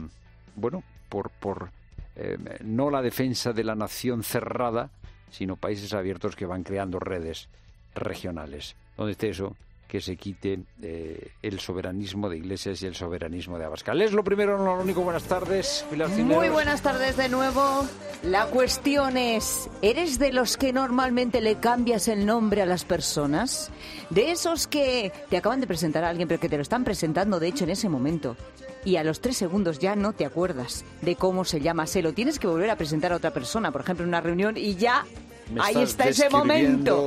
no la defensa de la nación cerrada, sino países abiertos que van creando redes regionales. Donde esté eso, que se quite el soberanismo de Iglesias y el soberanismo de Abascal. Es lo primero, no lo único. Buenas tardes, Pilar Cisneros. Muy buenas tardes de nuevo. La cuestión es, ¿eres de los que normalmente le cambias el nombre a las personas? De esos que te acaban de presentar a alguien, pero que te lo están presentando, de hecho, en ese momento, y a los 3 segundos ya no te acuerdas de cómo se llama. Se lo tienes que volver a presentar a otra persona, por ejemplo, en una reunión, y ya... Ahí está ese momento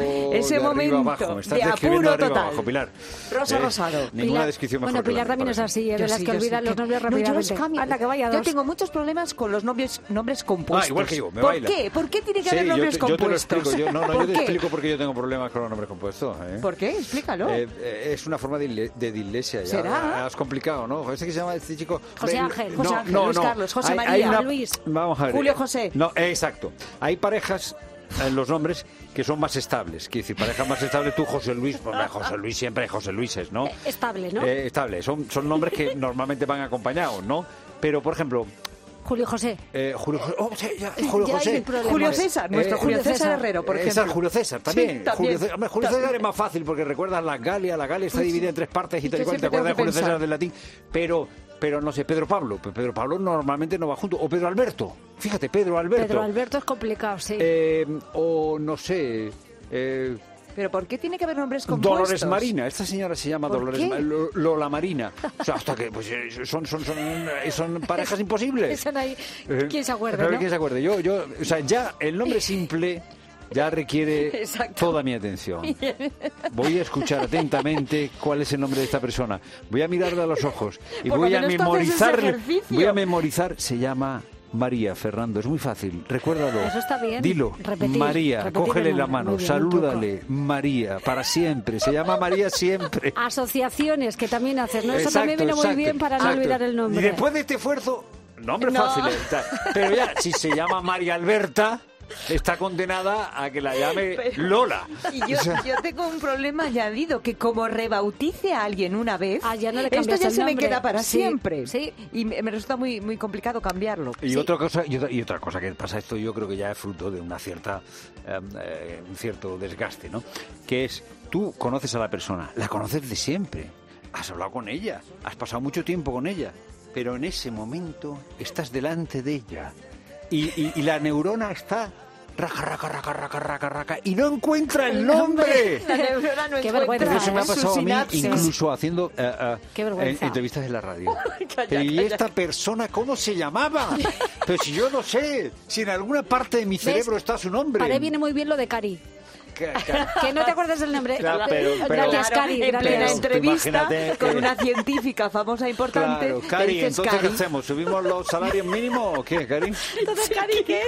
de apuro total. Abajo, Pilar. Rosa Rosado. Ninguna descripción mejor. Bueno, Pilar también es así, de las que olvidan los nombres rápidamente. Anda, que vaya yo tengo muchos problemas con los nombres compuestos. Igual que yo, me ¿Por baila. qué? ¿Por qué tiene que haber nombres compuestos? Yo te lo explico. Yo te explico por qué yo tengo problemas con los nombres compuestos. ¿Por qué? Explícalo. Es una forma de Iglesia. ¿Será? Has complicado, ¿no? ¿Este que se llama este chico? José Ángel, Luis Carlos, José María, Luis. Vamos a ver. Julio José. No, exacto. Hay parejas en los nombres que son más estables. Quiere decir, pareja más estable, tú José Luis, pues José Luis siempre hay José Luises, ¿no? Estable, ¿no? Estable. Son nombres que normalmente van acompañados, ¿no? Pero, por ejemplo... Julio José. Julio José. Julio César, nuestro Julio César Herrero, por ejemplo. Julio César, también. Sí, también. Julio César es más fácil porque recuerdas la Galia está dividida en 3 partes y tal y cual, te acuerdas de Julio César del latín. Pero no sé, Pedro Pablo normalmente no va junto. O Pedro Alberto. Fíjate, Pedro Alberto. Pedro Alberto es complicado, sí. O no sé... ¿Pero por qué tiene que haber nombres compuestos? Dolores Marina. Esta señora se llama Dolores Lola Marina. O sea, hasta que pues, son parejas imposibles. ¿Quién se acuerda, no? ¿Quién se acuerde? Yo, o sea, ya el nombre simple ya requiere toda mi atención. Voy a escuchar atentamente cuál es el nombre de esta persona. Voy a mirarle a los ojos y voy a memorizar. Se llama María, Fernando, es muy fácil, recuérdalo. Eso está bien. Dilo, María, cógele la mano, bien, salúdale, María, para siempre, se llama María siempre. Asociaciones que también haces, ¿no? Eso también viene muy bien para no olvidar el nombre. Y después de este esfuerzo, nombre fácil, pero ya, si se llama María Alberta, está condenada a que la llame Lola. Y yo tengo un problema añadido, que como rebautice a alguien una vez, ya no le esto ya se me queda para siempre. Sí. Y me resulta muy, muy complicado cambiarlo. Y otra cosa que pasa, esto yo creo que ya es fruto de una cierta un cierto desgaste, ¿no? Que es, tú conoces a la persona, la conoces de siempre, has hablado con ella, has pasado mucho tiempo con ella, pero en ese momento estás delante de ella. Y la neurona está raca, y no encuentra el nombre. La neurona no encuentra. Eso me ha pasado a mí, incluso haciendo entrevistas en la radio. ¿Y esta persona cómo se llamaba? Pero si yo no sé, si en alguna parte de mi cerebro está su nombre. Para mí viene muy bien lo de Cari. Que no te acuerdas del nombre. Gracias, Cari. En plena entrevista con una científica famosa e importante. Claro, Cari, entonces ¿qué hacemos? ¿Subimos los salarios mínimos o qué, Cari? Entonces, Cari, ¿qué?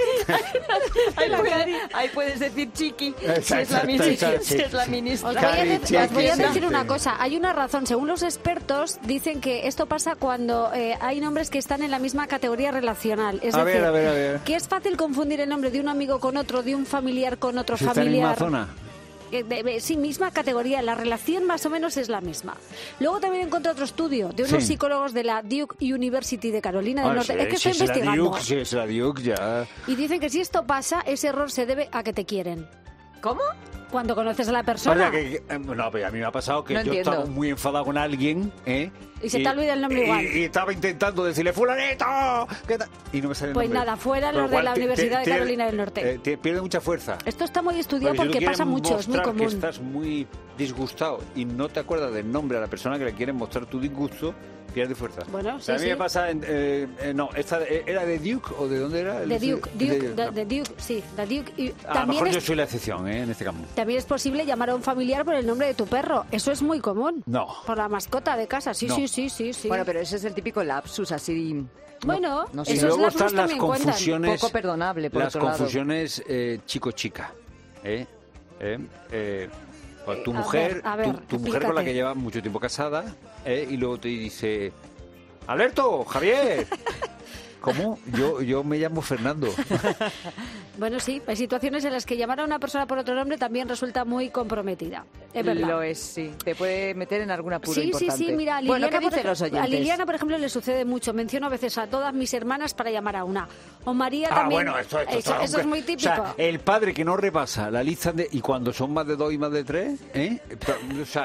Ahí puedes decir chiqui, si es la ministra. Os voy a decir una cosa. Hay una razón. Según los expertos, dicen que esto pasa cuando hay nombres que están en la misma categoría relacional. Es decir, a ver. Que es fácil confundir el nombre de un amigo con otro, de un familiar con otro si familiar. Está en la misma zona. Sí, misma categoría, la relación más o menos es la misma. Luego también encontré otro estudio de unos psicólogos de la Duke University de Carolina del Norte. Es que estoy investigando. Es la Duke, ya. Y dicen que si esto pasa, ese error se debe a que te quieren. ¿Cómo? Cuando conoces a la persona. No, pero a mí me ha pasado que yo estaba muy enfadado con alguien, y se te olvida el nombre igual. Y estaba intentando decirle, fulanito, ¿qué tal? Y no me sale el nombre. Pues nada, fuera los de la Universidad de Carolina del Norte. Pierde mucha fuerza. Esto está muy estudiado porque pasa mucho, es muy común. Que estás muy disgustado y no te acuerdas del nombre a la persona que le quieres mostrar tu disgusto, pierde fuerza. Bueno, sí, a mí me pasa, ¿era de Duke o de dónde era? De Duke, de Duke, sí, de Duke. Y a lo mejor yo soy la excepción, en este campo. También es posible llamar a un familiar por el nombre de tu perro. Eso es muy común. No. Por la mascota de casa, sí. Bueno, pero ese es el típico lapsus, así... Bueno, no esos y luego lapsus están las confusiones, poco perdonable, por las otro lado. confusiones chico-chica. Tu mujer, tu mujer con la que llevas mucho tiempo casada, y luego te dice, Alberto, Javier. ¿Cómo? Yo me llamo Fernando. Bueno, sí, hay situaciones en las que llamar a una persona por otro nombre también resulta muy comprometida. Es verdad. Lo es, sí. Te puede meter en algún apuro importante. Sí, mira, ¿qué dicen los oyentes? A Liliana, por ejemplo, le sucede mucho. Menciono a veces a todas mis hermanas para llamar a una. O María también. Bueno, eso es muy típico. O sea, el padre que no repasa la lista y cuando son más de 2 y más de 3, o sea,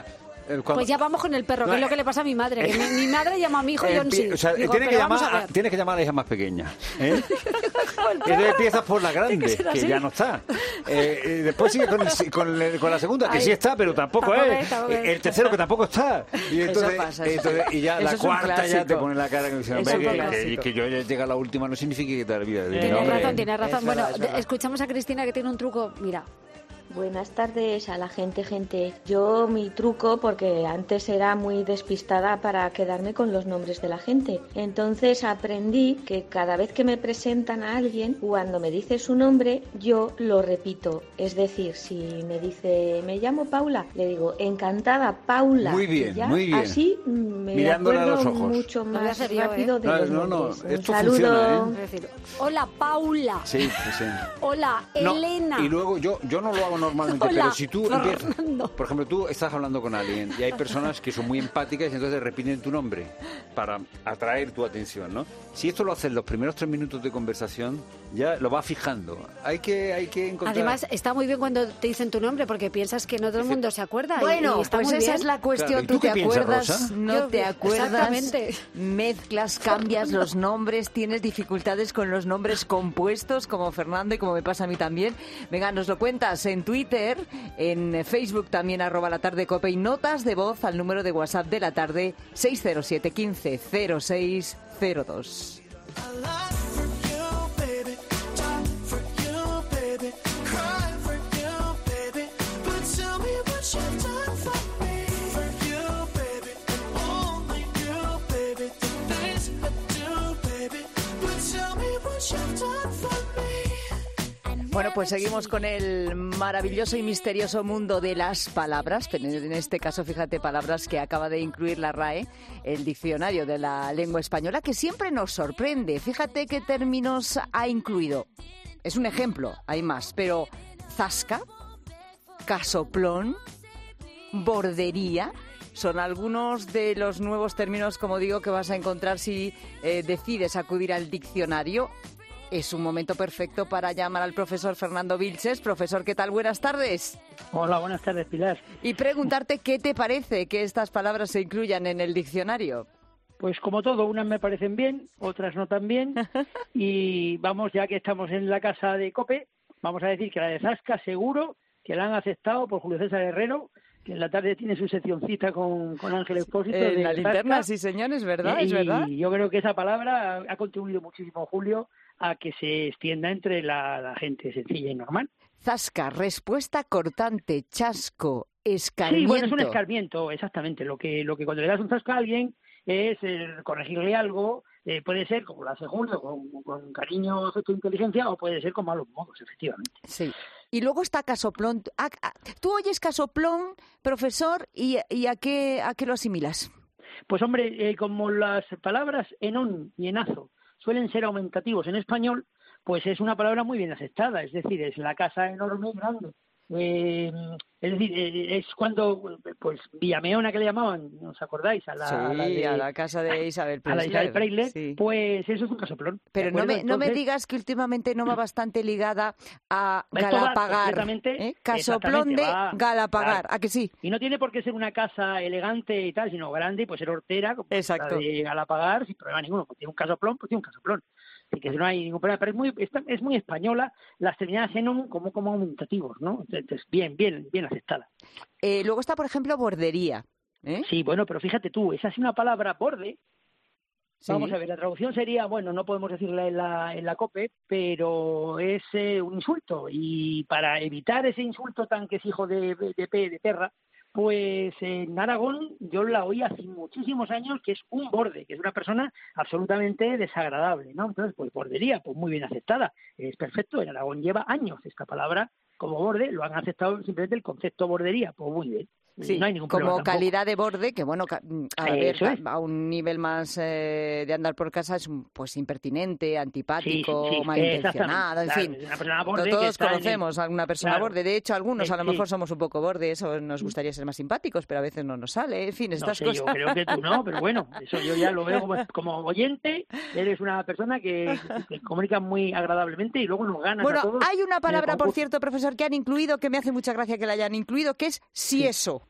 Pues ya vamos con el perro, que es lo que le pasa a mi madre. Que mi madre llama a mi hijo John sí. O sea, Digo, tienes pero vamos a ver. que llamar a la hija más pequeña. ¿Eh? Y entonces empiezas por la grande, que ya no está. Después sigue con la segunda, que sí está, pero tampoco es. El tercero, que tampoco está. Y entonces, y ya la cuarta ya te pone la cara que yo ya llega a la última, no significa que te olvides. Tienes razón. Bueno, escuchamos a Cristina, que tiene un truco. Mira. Buenas tardes a la gente. Yo mi truco, porque antes era muy despistada para quedarme con los nombres de la gente. Entonces aprendí que cada vez que me presentan a alguien, cuando me dice su nombre, yo lo repito. Es decir, si me dice, me llamo Paula, le digo, encantada Paula. Muy bien, ya, muy bien. Así me mirándole acuerdo a los ojos. Mucho más rápido de los nombres. Un esto saludo. Funciona, decir, hola Paula. Sí. Hola Elena. Y luego yo no lo hago normalmente, Hola, pero si tú empiezas, Fernando. por ejemplo, tú estás hablando con alguien y hay personas que son muy empáticas y entonces repiten tu nombre para atraer tu atención, ¿no? Si esto lo haces los primeros 3 minutos de conversación, ya lo vas fijando. Hay que encontrar... Además, está muy bien cuando te dicen tu nombre, porque piensas que no todo el mundo se acuerda. Bueno, y está pues muy esa bien. es la cuestión. Claro, ¿Tú te piensas, acuerdas? Rosa? ¿No te acuerdas? Exactamente. Mezclas, cambias los nombres, tienes dificultades con los nombres compuestos, como Fernando y como me pasa a mí también. Venga, nos lo cuentas en Twitter, en Facebook también, @latardecope, y notas de voz al número de WhatsApp de la tarde, 607 15 06 02. Bueno, pues seguimos con el maravilloso y misterioso mundo de las palabras, pero en este caso, fíjate, palabras que acaba de incluir la RAE, el diccionario de la lengua española, que siempre nos sorprende. Fíjate qué términos ha incluido. Es un ejemplo, hay más, pero zasca, casoplón, bordería, son algunos de los nuevos términos, como digo, que vas a encontrar si decides acudir al diccionario. Es un momento perfecto para llamar al profesor Fernando Vilches. Profesor, ¿qué tal? Buenas tardes. Hola, buenas tardes, Pilar. Y preguntarte qué te parece que estas palabras se incluyan en el diccionario. Pues como todo, unas me parecen bien, otras no tan bien. Y vamos, ya que estamos en la casa de COPE, vamos a decir que la de Zasca seguro que la han aceptado por Julio César Herrero, que en la tarde tiene su seccioncita con Ángel Expósito. En la linterna, sí señor, es verdad, es verdad. Y yo creo que esa palabra ha contribuido muchísimo, Julio, a que se extienda entre la gente sencilla y normal. Zasca, respuesta cortante, chasco, escarmiento. Sí, bueno, es un escarmiento, exactamente. Lo que cuando le das un zasca a alguien es corregirle algo, puede ser, como lo hace Julio, con cariño, afecto e inteligencia, o puede ser con malos modos, efectivamente. Sí. Y luego está casoplón. ¿Tú oyes casoplón, profesor, y a qué lo asimilas? Pues hombre, como las palabras enón y enazo suelen ser aumentativos en español, pues es una palabra muy bien aceptada, es decir, es la casa enorme y grande. Es decir, es cuando, pues, Villameona, que le llamaban, ¿os acordáis? A la casa de Isabel Preisler. A la Isabel Preisler, sí. Pues eso es un casoplón. Pero no me digas que últimamente no va bastante ligada a Galapagar. Casoplón de Galapagar, claro. ¿A que sí? Y no tiene por qué ser una casa elegante y tal, sino grande, pues ser hortera, como la de Galapagar, sin problema ninguno. Pues tiene un casoplón, pues tiene un casoplón. Así que no hay ningún problema, pero es muy española las terminadas en como aumentativos, ¿no? Entonces, bien aceptada. Luego está, por ejemplo, bordería. Sí, bueno, pero fíjate tú, esa es una palabra borde. Sí. Vamos a ver, la traducción sería, bueno, no podemos decirla en la COPE, pero es un insulto. Y para evitar ese insulto tan que es hijo de perra, pues en Aragón yo la oí hace muchísimos años, que es un borde, que es una persona absolutamente desagradable, ¿no? Entonces, pues bordería, pues muy bien aceptada, es perfecto. En Aragón lleva años esta palabra como borde, lo han aceptado simplemente el concepto bordería, pues muy bien. Sí, no hay ningún como problema calidad de borde, que bueno, a un nivel más de andar por casa es pues impertinente, antipático, malintencionado, en fin. Todos conocemos a alguna persona borde. De hecho, algunos a lo mejor somos un poco bordes o nos gustaría ser más simpáticos, pero a veces no nos sale. En fin, estas cosas. Yo creo que tú no, pero bueno, eso yo ya lo veo como oyente. Eres una persona que comunica muy agradablemente y luego nos ganas a todos. Bueno, hay una palabra, por cierto, profesor, que han incluido, que me hace mucha gracia que la hayan incluido, que es si eso.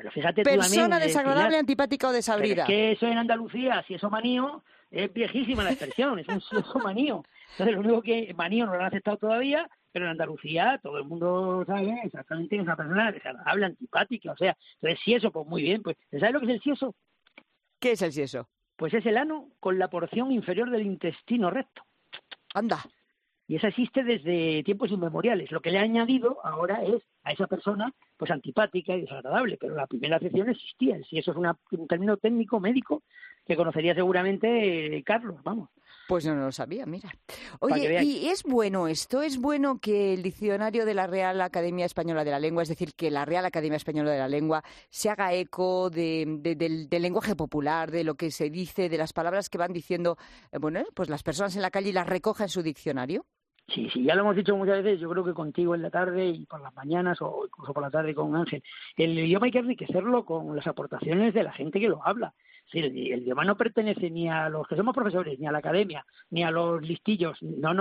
Pero fíjate tú Persona también, desagradable, Pilar, antipática o desabrida. pero es que eso en Andalucía, si eso manío, es viejísima la expresión, es un sieso manío. Entonces, lo único que manío no lo han aceptado todavía, pero en Andalucía todo el mundo sabe exactamente que es una persona desagradable, antipática, o sea, entonces sieso, pues muy bien, pues ¿sabes lo que es el sieso? ¿Qué es el sieso? Pues es el ano con la porción inferior del intestino recto. Anda. Y esa existe desde tiempos inmemoriales. Lo que le ha añadido ahora es a esa persona pues antipática y desagradable, pero la primera acepción existía. Si eso es un término técnico médico que conocería seguramente Carlos, vamos. Pues no lo sabía, mira. Oye, ¿y es bueno esto? ¿Es bueno que el diccionario de la Real Academia Española de la Lengua, es decir, que la Real Academia Española de la Lengua se haga eco del lenguaje popular, de lo que se dice, de las palabras que van diciendo, pues las personas en la calle y las recoja en su diccionario? Sí, ya lo hemos dicho muchas veces, yo creo que contigo en la tarde y por las mañanas o incluso por la tarde con Ángel. El idioma hay que enriquecerlo con las aportaciones de la gente que lo habla. Sí, el idioma no pertenece ni a los que somos profesores, ni a la academia, ni a los listillos. No.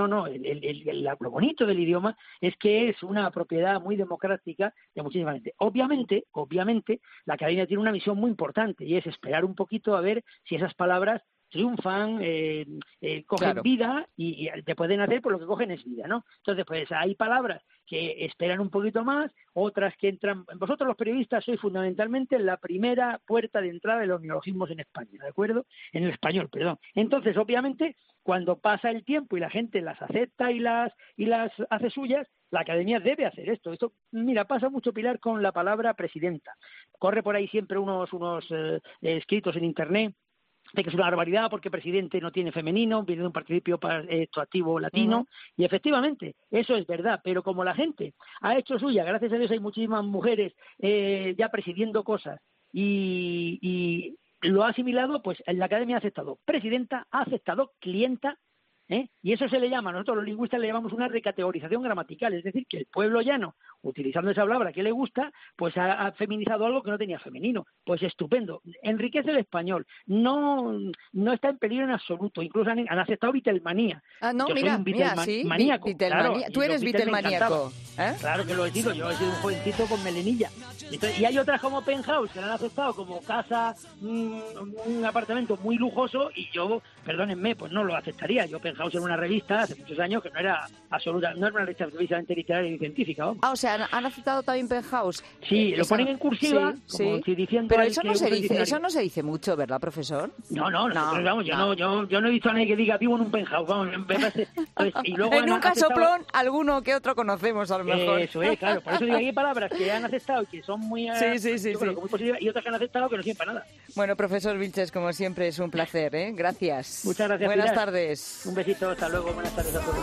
Lo bonito del idioma es que es una propiedad muy democrática de muchísima gente. Obviamente, la academia tiene una misión muy importante y es esperar un poquito a ver si esas palabras triunfan, cogen vida y te pueden hacer, por lo que cogen es vida, ¿no? Entonces, pues hay palabras que esperan un poquito más, otras que entran... Vosotros los periodistas sois fundamentalmente la primera puerta de entrada de los neologismos en España, ¿de acuerdo? En el español, perdón. Entonces, obviamente, cuando pasa el tiempo y la gente las acepta y las hace suyas, la academia debe hacer esto. Esto, mira, pasa mucho, Pilar, con la palabra presidenta. Corre por ahí siempre unos escritos en internet de que es una barbaridad porque presidente no tiene femenino, viene de un participio activo latino, y efectivamente, eso es verdad, pero como la gente ha hecho suya, gracias a Dios hay muchísimas mujeres ya presidiendo cosas, y lo ha asimilado, pues la academia ha aceptado presidenta, ha aceptado clienta, y eso se le llama, nosotros los lingüistas le llamamos una recategorización gramatical, es decir, que el pueblo llano, utilizando esa palabra que le gusta, pues ha feminizado algo que no tenía femenino. Pues estupendo, enriquece el español, no está en peligro en absoluto, incluso han aceptado Beatlemanía. Ah, no, mira, sí, maníaco. Claro, tú eres Beatlemaníaco. Claro que lo he sido, yo he sido un jovencito con melenilla. Y hay otras como Penthouse que la han aceptado como casa, un apartamento muy lujoso, y yo, perdónenme, pues no lo aceptaría. Yo Penthouse era una revista hace muchos años que no era una revista precisamente literaria ni científica, vamos. Ah, o sea, ¿han aceptado también Penthouse? Sí, lo ponen en cursiva, como si diciendo... Pero eso no se dice mucho, ¿verdad, profesor? No, vamos, yo no he visto a nadie que diga vivo en un Penthouse, vamos, y luego en un casoplón, alguno que otro conocemos a lo mejor. Eso es, claro, por eso digo, hay palabras que han aceptado y que son muy... Sí. Muy positivas, y otras que han aceptado que no sirven para nada. Bueno, profesor Vilches, como siempre, es un placer, ¿eh? Gracias. Muchas gracias, Buenas Pilar. tardes. Un besito, hasta luego, buenas tardes a todos.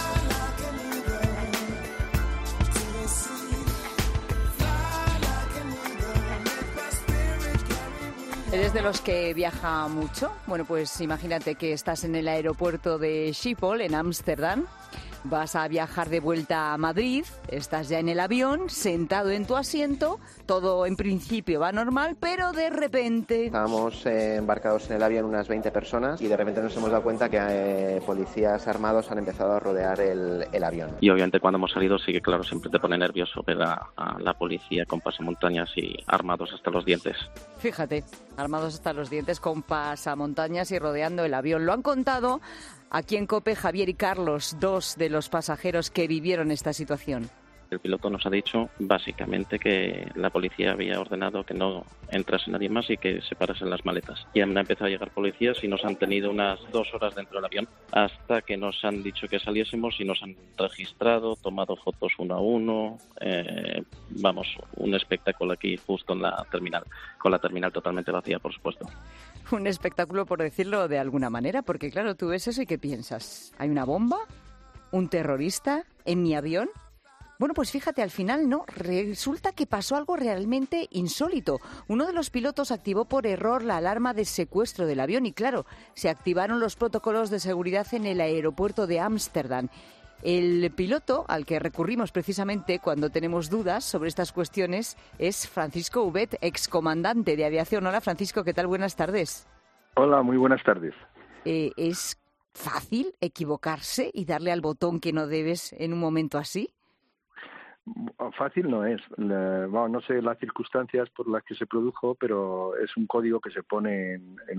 ¿Eres de los que viaja mucho? Bueno, pues imagínate que estás en el aeropuerto de Schiphol, en Ámsterdam. Vas a viajar de vuelta a Madrid, estás ya en el avión, sentado en tu asiento, todo en principio va normal, pero de repente... Estábamos embarcados en el avión unas 20 personas y de repente nos hemos dado cuenta que policías armados han empezado a rodear el avión. Y obviamente cuando hemos salido sí que claro, siempre te pone nervioso ver a la policía con pasamontañas y armados hasta los dientes. Fíjate, armados hasta los dientes con pasamontañas y rodeando el avión. Lo han contado aquí en COPE Javier y Carlos, dos de los pasajeros que vivieron esta situación. El piloto nos ha dicho básicamente que la policía había ordenado que no entrase nadie más y que se parasen las maletas. Y han empezado a llegar policías y nos han tenido unas 2 horas dentro del avión hasta que nos han dicho que saliésemos y nos han registrado, tomado fotos uno a uno. Vamos, un espectáculo aquí justo en la terminal, con la terminal totalmente vacía, por supuesto. Un espectáculo, por decirlo de alguna manera, porque claro, tú ves eso y ¿qué piensas? ¿Hay una bomba? ¿Un terrorista en mi avión? Bueno, pues fíjate, al final no, resulta que pasó algo realmente insólito. Uno de los pilotos activó por error la alarma de secuestro del avión y claro, se activaron los protocolos de seguridad en el aeropuerto de Ámsterdam. El piloto al que recurrimos precisamente cuando tenemos dudas sobre estas cuestiones es Francisco Ubet, excomandante de aviación. Hola Francisco, ¿qué tal? Buenas tardes. Hola, muy buenas tardes. ¿Es fácil equivocarse y darle al botón que no debes en un momento así? Fácil no es. No sé las circunstancias por las que se produjo, pero es un código que se pone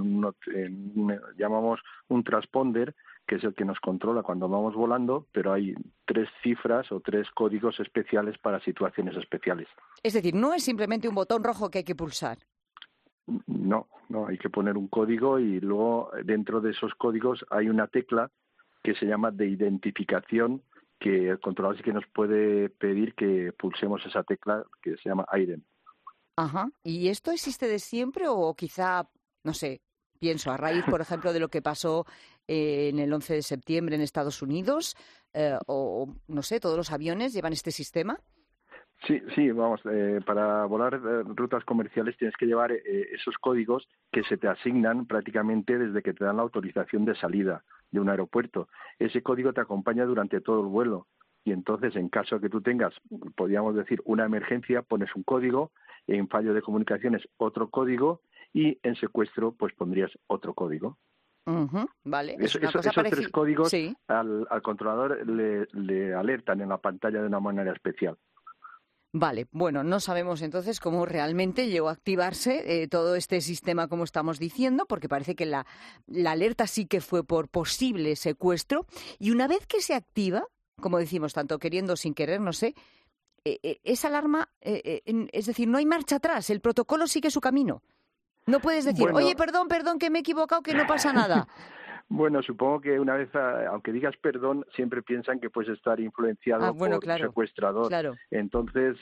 llamamos un transponder, que es el que nos controla cuando vamos volando, pero hay 3 cifras o 3 códigos especiales para situaciones especiales. Es decir, no es simplemente un botón rojo que hay que pulsar. No, hay que poner un código y luego dentro de esos códigos hay una tecla que se llama de identificación, que el controlador sí que nos puede pedir que pulsemos esa tecla que se llama IDEN. Ajá. ¿Y esto existe de siempre o quizá, no sé, pienso a raíz, por ejemplo, de lo que pasó en el 11 de septiembre en Estados Unidos, o no sé, todos los aviones llevan este sistema? Sí, vamos, para volar rutas comerciales tienes que llevar esos códigos que se te asignan prácticamente desde que te dan la autorización de salida de un aeropuerto. Ese código te acompaña durante todo el vuelo y entonces en caso de que tú tengas, podríamos decir, una emergencia, pones un código, en fallo de comunicaciones otro código y en secuestro pues pondrías otro código. Vale. Esos 3 códigos sí. al controlador le alertan en la pantalla de una manera especial. Vale, bueno, no sabemos entonces cómo realmente llegó a activarse todo este sistema, como estamos diciendo, porque parece que la alerta sí que fue por posible secuestro. Y una vez que se activa, como decimos, tanto queriendo o sin querer, no sé, esa alarma, es decir, no hay marcha atrás, el protocolo sigue su camino. No puedes decir, oye, perdón, que me he equivocado, que no pasa nada. Bueno, supongo que una vez, aunque digas perdón, siempre piensan que puedes estar influenciado por un secuestrador. Claro. Entonces,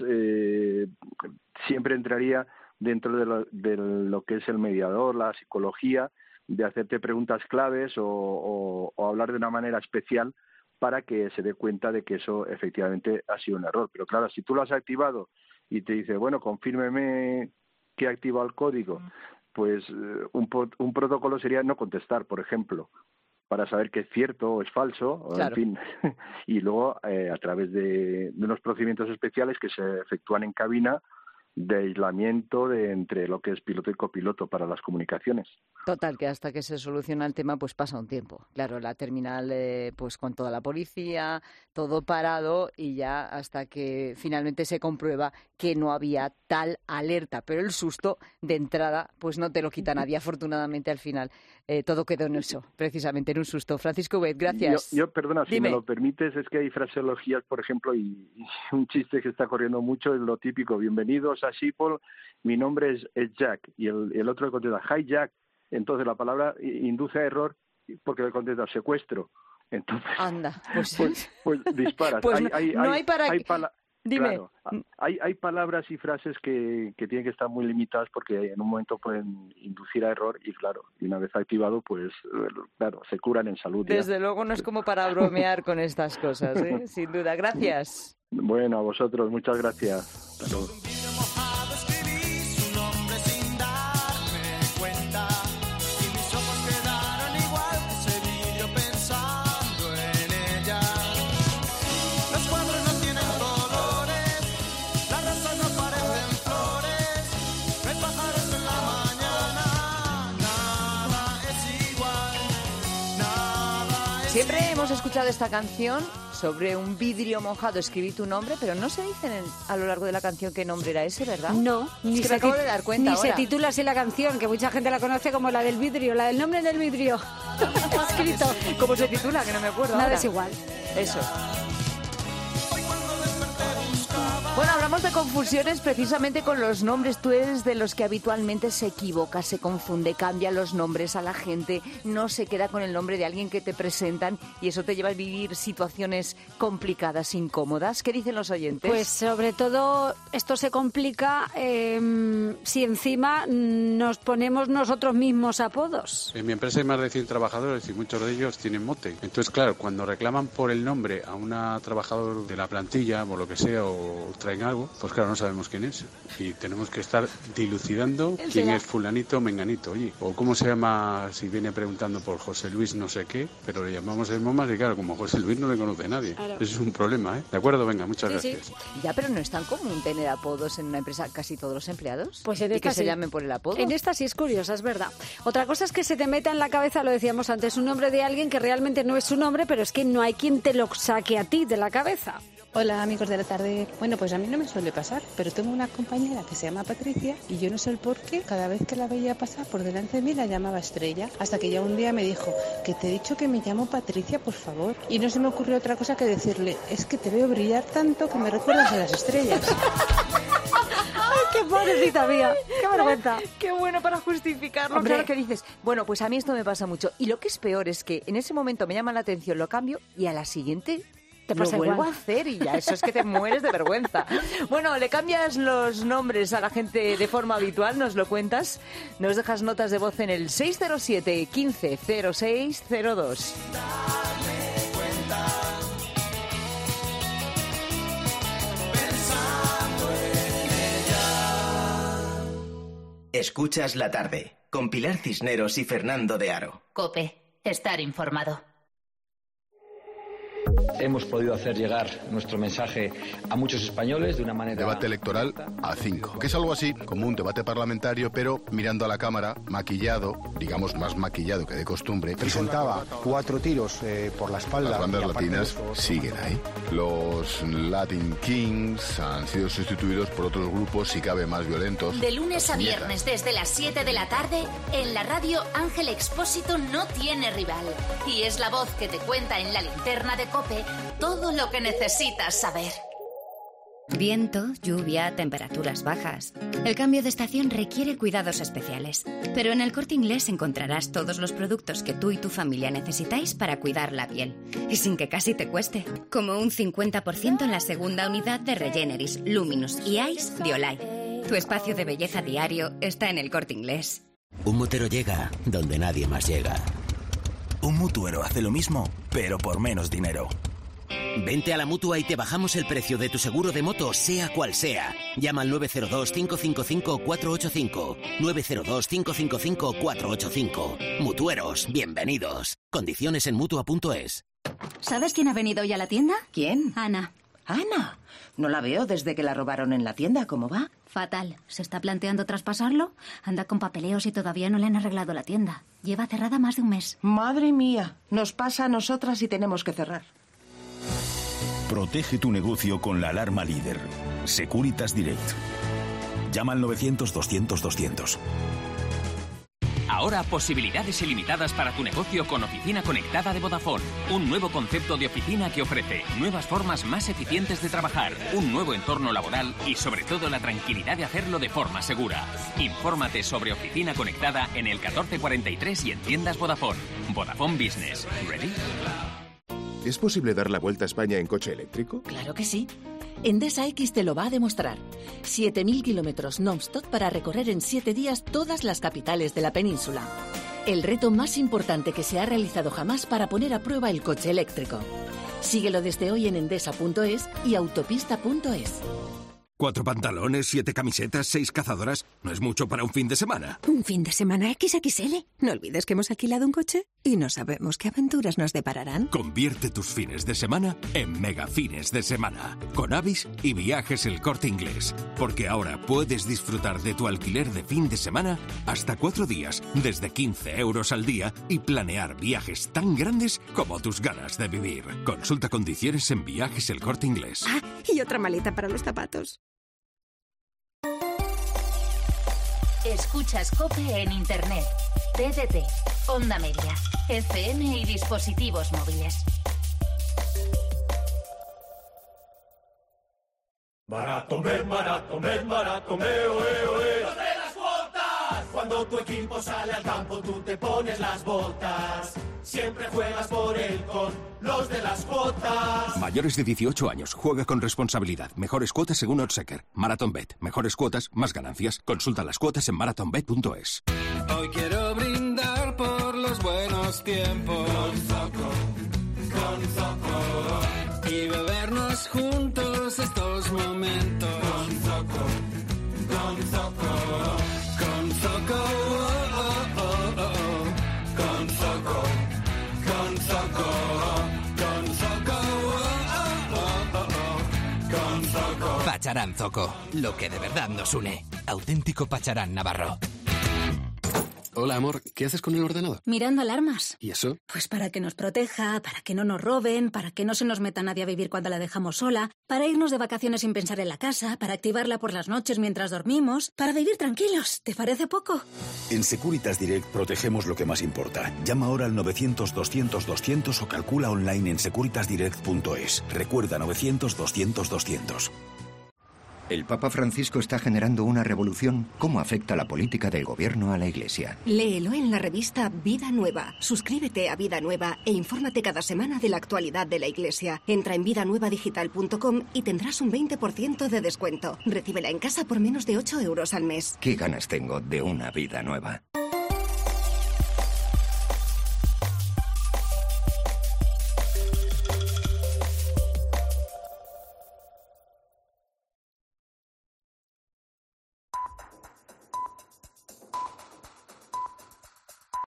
siempre entraría dentro de lo que es el mediador, la psicología, de hacerte preguntas claves o hablar de una manera especial para que se dé cuenta de que eso efectivamente ha sido un error. Pero claro, si tú lo has activado y te dice, bueno, confírmeme que ha activado el código, pues un protocolo sería no contestar, por ejemplo, para saber que es cierto o es falso, claro. En fin. Y luego, a través de unos procedimientos especiales que se efectúan en cabina de aislamiento entre lo que es piloto y copiloto para las comunicaciones. Total, que hasta que se soluciona el tema, pues pasa un tiempo. Claro, la terminal, pues con toda la policía, todo parado y ya hasta que finalmente se comprueba que no había tal alerta. Pero el susto de entrada, pues no te lo quita nadie. Afortunadamente, al final, todo quedó en eso, precisamente en un susto. Francisco Huet, gracias. Yo perdona, Dime. Si me lo permites, es que hay fraseologías, por ejemplo, y un chiste que está corriendo mucho es lo típico. Bienvenidos a Schiphol, mi nombre es Jack. Y el otro le contesta, hi Jack. Entonces la palabra induce a error porque le contesta secuestro. Entonces, anda, pues disparas. Pues no hay para... Dime. Claro, hay palabras y frases que tienen que estar muy limitadas porque en un momento pueden inducir a error y claro, y una vez activado, pues claro, se curan en salud. Desde luego no es como para bromear con estas cosas, ¿eh? Sin duda. Gracias. Bueno, a vosotros, muchas gracias. Hasta luego. Siempre hemos escuchado esta canción sobre un vidrio mojado, escribí tu nombre, pero no se dice a lo largo de la canción qué nombre era ese, ¿verdad? No, ni se acabo de dar cuenta ni ahora. se titula así la canción, que mucha gente la conoce como la del vidrio, la del nombre en el vidrio. Escrito. ¿Cómo se titula? Que no me acuerdo. Nada ahora. es igual. Eso. Bueno, hablamos de confusiones precisamente con los nombres. Tú eres de los que habitualmente se equivoca, se confunde, cambia los nombres a la gente, no se queda con el nombre de alguien que te presentan y eso te lleva a vivir situaciones complicadas, incómodas. ¿Qué dicen los oyentes? Pues sobre todo esto se complica si encima nos ponemos nosotros mismos apodos. En mi empresa hay más de 100 trabajadores y muchos de ellos tienen mote. Entonces, claro, cuando reclaman por el nombre a una trabajador de la plantilla, o lo que sea, o traen algo, pues claro, no sabemos quién es. Y tenemos que estar dilucidando quién es fulanito o menganito. Oye, o cómo se llama si viene preguntando por José Luis no sé qué, pero le llamamos el Momas y claro, como José Luis no le conoce nadie. Claro. Eso es un problema, ¿eh? ¿De acuerdo? Venga, muchas gracias. Sí. Ya, pero no es tan común tener apodos en una empresa, casi todos los empleados. Pues en y esta que se llamen por el apodo. En esta sí es curiosa, es verdad. Otra cosa es que se te meta en la cabeza, lo decíamos antes, un nombre de alguien que realmente no es su nombre, pero es que no hay quien te lo saque a ti de la cabeza. Hola amigos de la tarde. Bueno, pues a mí no me suele pasar, pero tengo una compañera que se llama Patricia y yo no sé el por qué, cada vez que la veía pasar por delante de mí la llamaba Estrella, hasta que ya un día me dijo que te he dicho que me llamo Patricia, por favor. Y no se me ocurrió otra cosa que decirle, es que te veo brillar tanto que me recuerdas a las estrellas. ¡Ay, qué pobrecita mía! ¡Qué vergüenza! ¡Qué bueno para justificarlo! Hombre. Claro que dices, bueno, pues a mí esto me pasa mucho. Y lo que es peor es que en ese momento me llama la atención, lo cambio y a la siguiente te pasa lo vuelvo igual a hacer y ya eso es que te mueres de vergüenza. Bueno, ¿le cambias los nombres a la gente de forma habitual? ¿Nos lo cuentas? Nos dejas notas de voz en el 607 15 06 02. Escuchas la tarde con Pilar Cisneros y Fernando de Aro. COPE. Estar informado. Hemos podido hacer llegar nuestro mensaje a muchos españoles de una manera... Debate electoral a 5, que es algo así como un debate parlamentario, pero mirando a la cámara, maquillado, digamos más maquillado que de costumbre. Presentaba 4 tiros por la espalda. Las bandas latinas siguen ahí. Los Latin Kings han sido sustituidos por otros grupos, si cabe, más violentos. De lunes a viernes desde las 7 de la tarde, en la radio Ángel Expósito no tiene rival. Y es la voz que te cuenta en la linterna de COPE todo lo que necesitas saber. Viento, lluvia, temperaturas bajas. El cambio de estación requiere cuidados especiales. Pero en el Corte Inglés encontrarás todos los productos que tú y tu familia necesitáis para cuidar la piel. Y sin que casi te cueste. Como un 50% en la segunda unidad de Regeneris, Luminous y Ice de Olay. Tu espacio de belleza diario está en el Corte Inglés. Un motero llega donde nadie más llega. Un mutuero hace lo mismo, pero por menos dinero. Vente a la Mutua y te bajamos el precio de tu seguro de moto, sea cual sea. Llama al 902-555-485. 902-555-485. Mutueros, bienvenidos. Condiciones en Mutua.es. ¿Sabes quién ha venido hoy a la tienda? ¿Quién? Ana. Ana. No la veo desde que la robaron en la tienda. ¿Cómo va? Fatal. ¿Se está planteando traspasarlo? Anda con papeleos y todavía no le han arreglado la tienda. Lleva cerrada más de un mes. Madre mía. Nos pasa a nosotras y tenemos que cerrar. Protege tu negocio con la alarma líder. Securitas Direct. Llama al 900-200-200. Ahora posibilidades ilimitadas para tu negocio con Oficina Conectada de Vodafone. Un nuevo concepto de oficina que ofrece nuevas formas más eficientes de trabajar, un nuevo entorno laboral y sobre todo la tranquilidad de hacerlo de forma segura. Infórmate sobre Oficina Conectada en el 1443 y en tiendas Vodafone. Vodafone Business. ¿Ready? ¿Es posible dar la vuelta a España en coche eléctrico? Claro que sí. Endesa X te lo va a demostrar. 7.000 kilómetros non-stop para recorrer en 7 días todas las capitales de la península. El reto más importante que se ha realizado jamás para poner a prueba el coche eléctrico. Síguelo desde hoy en endesa.es y autopista.es. 4 pantalones, 7 camisetas, 6 cazadoras. No es mucho para un fin de semana. ¿Un fin de semana XXL? No olvides que hemos alquilado un coche y no sabemos qué aventuras nos depararán. Convierte tus fines de semana en mega fines de semana. Con Avis y Viajes El Corte Inglés. Porque ahora puedes disfrutar de tu alquiler de fin de semana hasta 4 días, desde 15 euros al día y planear viajes tan grandes como tus ganas de vivir. Consulta condiciones en Viajes El Corte Inglés. Ah, y otra maleta para los zapatos. Escuchas COPE en Internet, TDT, Onda Media, FM y dispositivos móviles. Maratomer, maratomer, maratomeo, ¡Los de las cuotas! Cuando tu equipo sale al campo, tú te pones las botas. Siempre juegas por él con los de las cuotas. Mayores de 18 años. Juega con responsabilidad. Mejores cuotas según Oddschecker. Marathonbet. Mejores cuotas, más ganancias. Consulta las cuotas en marathonbet.es. Hoy quiero brindar por los buenos tiempos. Con Zoco. Y bebernos juntos estos momentos. Con Zoco. Con Zoco. Con Zoco. Con Zoco, con Zoco. Pacharán Zoco, lo que de verdad nos une. Auténtico Pacharán Navarro. Hola, amor. ¿Qué haces con el ordenador? Mirando alarmas. ¿Y eso? Pues para que nos proteja, para que no nos roben, para que no se nos meta nadie a vivir cuando la dejamos sola, para irnos de vacaciones sin pensar en la casa, para activarla por las noches mientras dormimos, para vivir tranquilos. ¿Te parece poco? En Securitas Direct protegemos lo que más importa. Llama ahora al 900-200-200 o calcula online en securitasdirect.es. Recuerda 900-200-200. El Papa Francisco está generando una revolución. ¿Cómo afecta la política del gobierno a la Iglesia? Léelo en la revista Vida Nueva. Suscríbete a Vida Nueva e infórmate cada semana de la actualidad de la Iglesia. Entra en vidanuevadigital.com y tendrás un 20% de descuento. Recíbela en casa por menos de 8 euros al mes. ¿Qué ganas tengo de una vida nueva?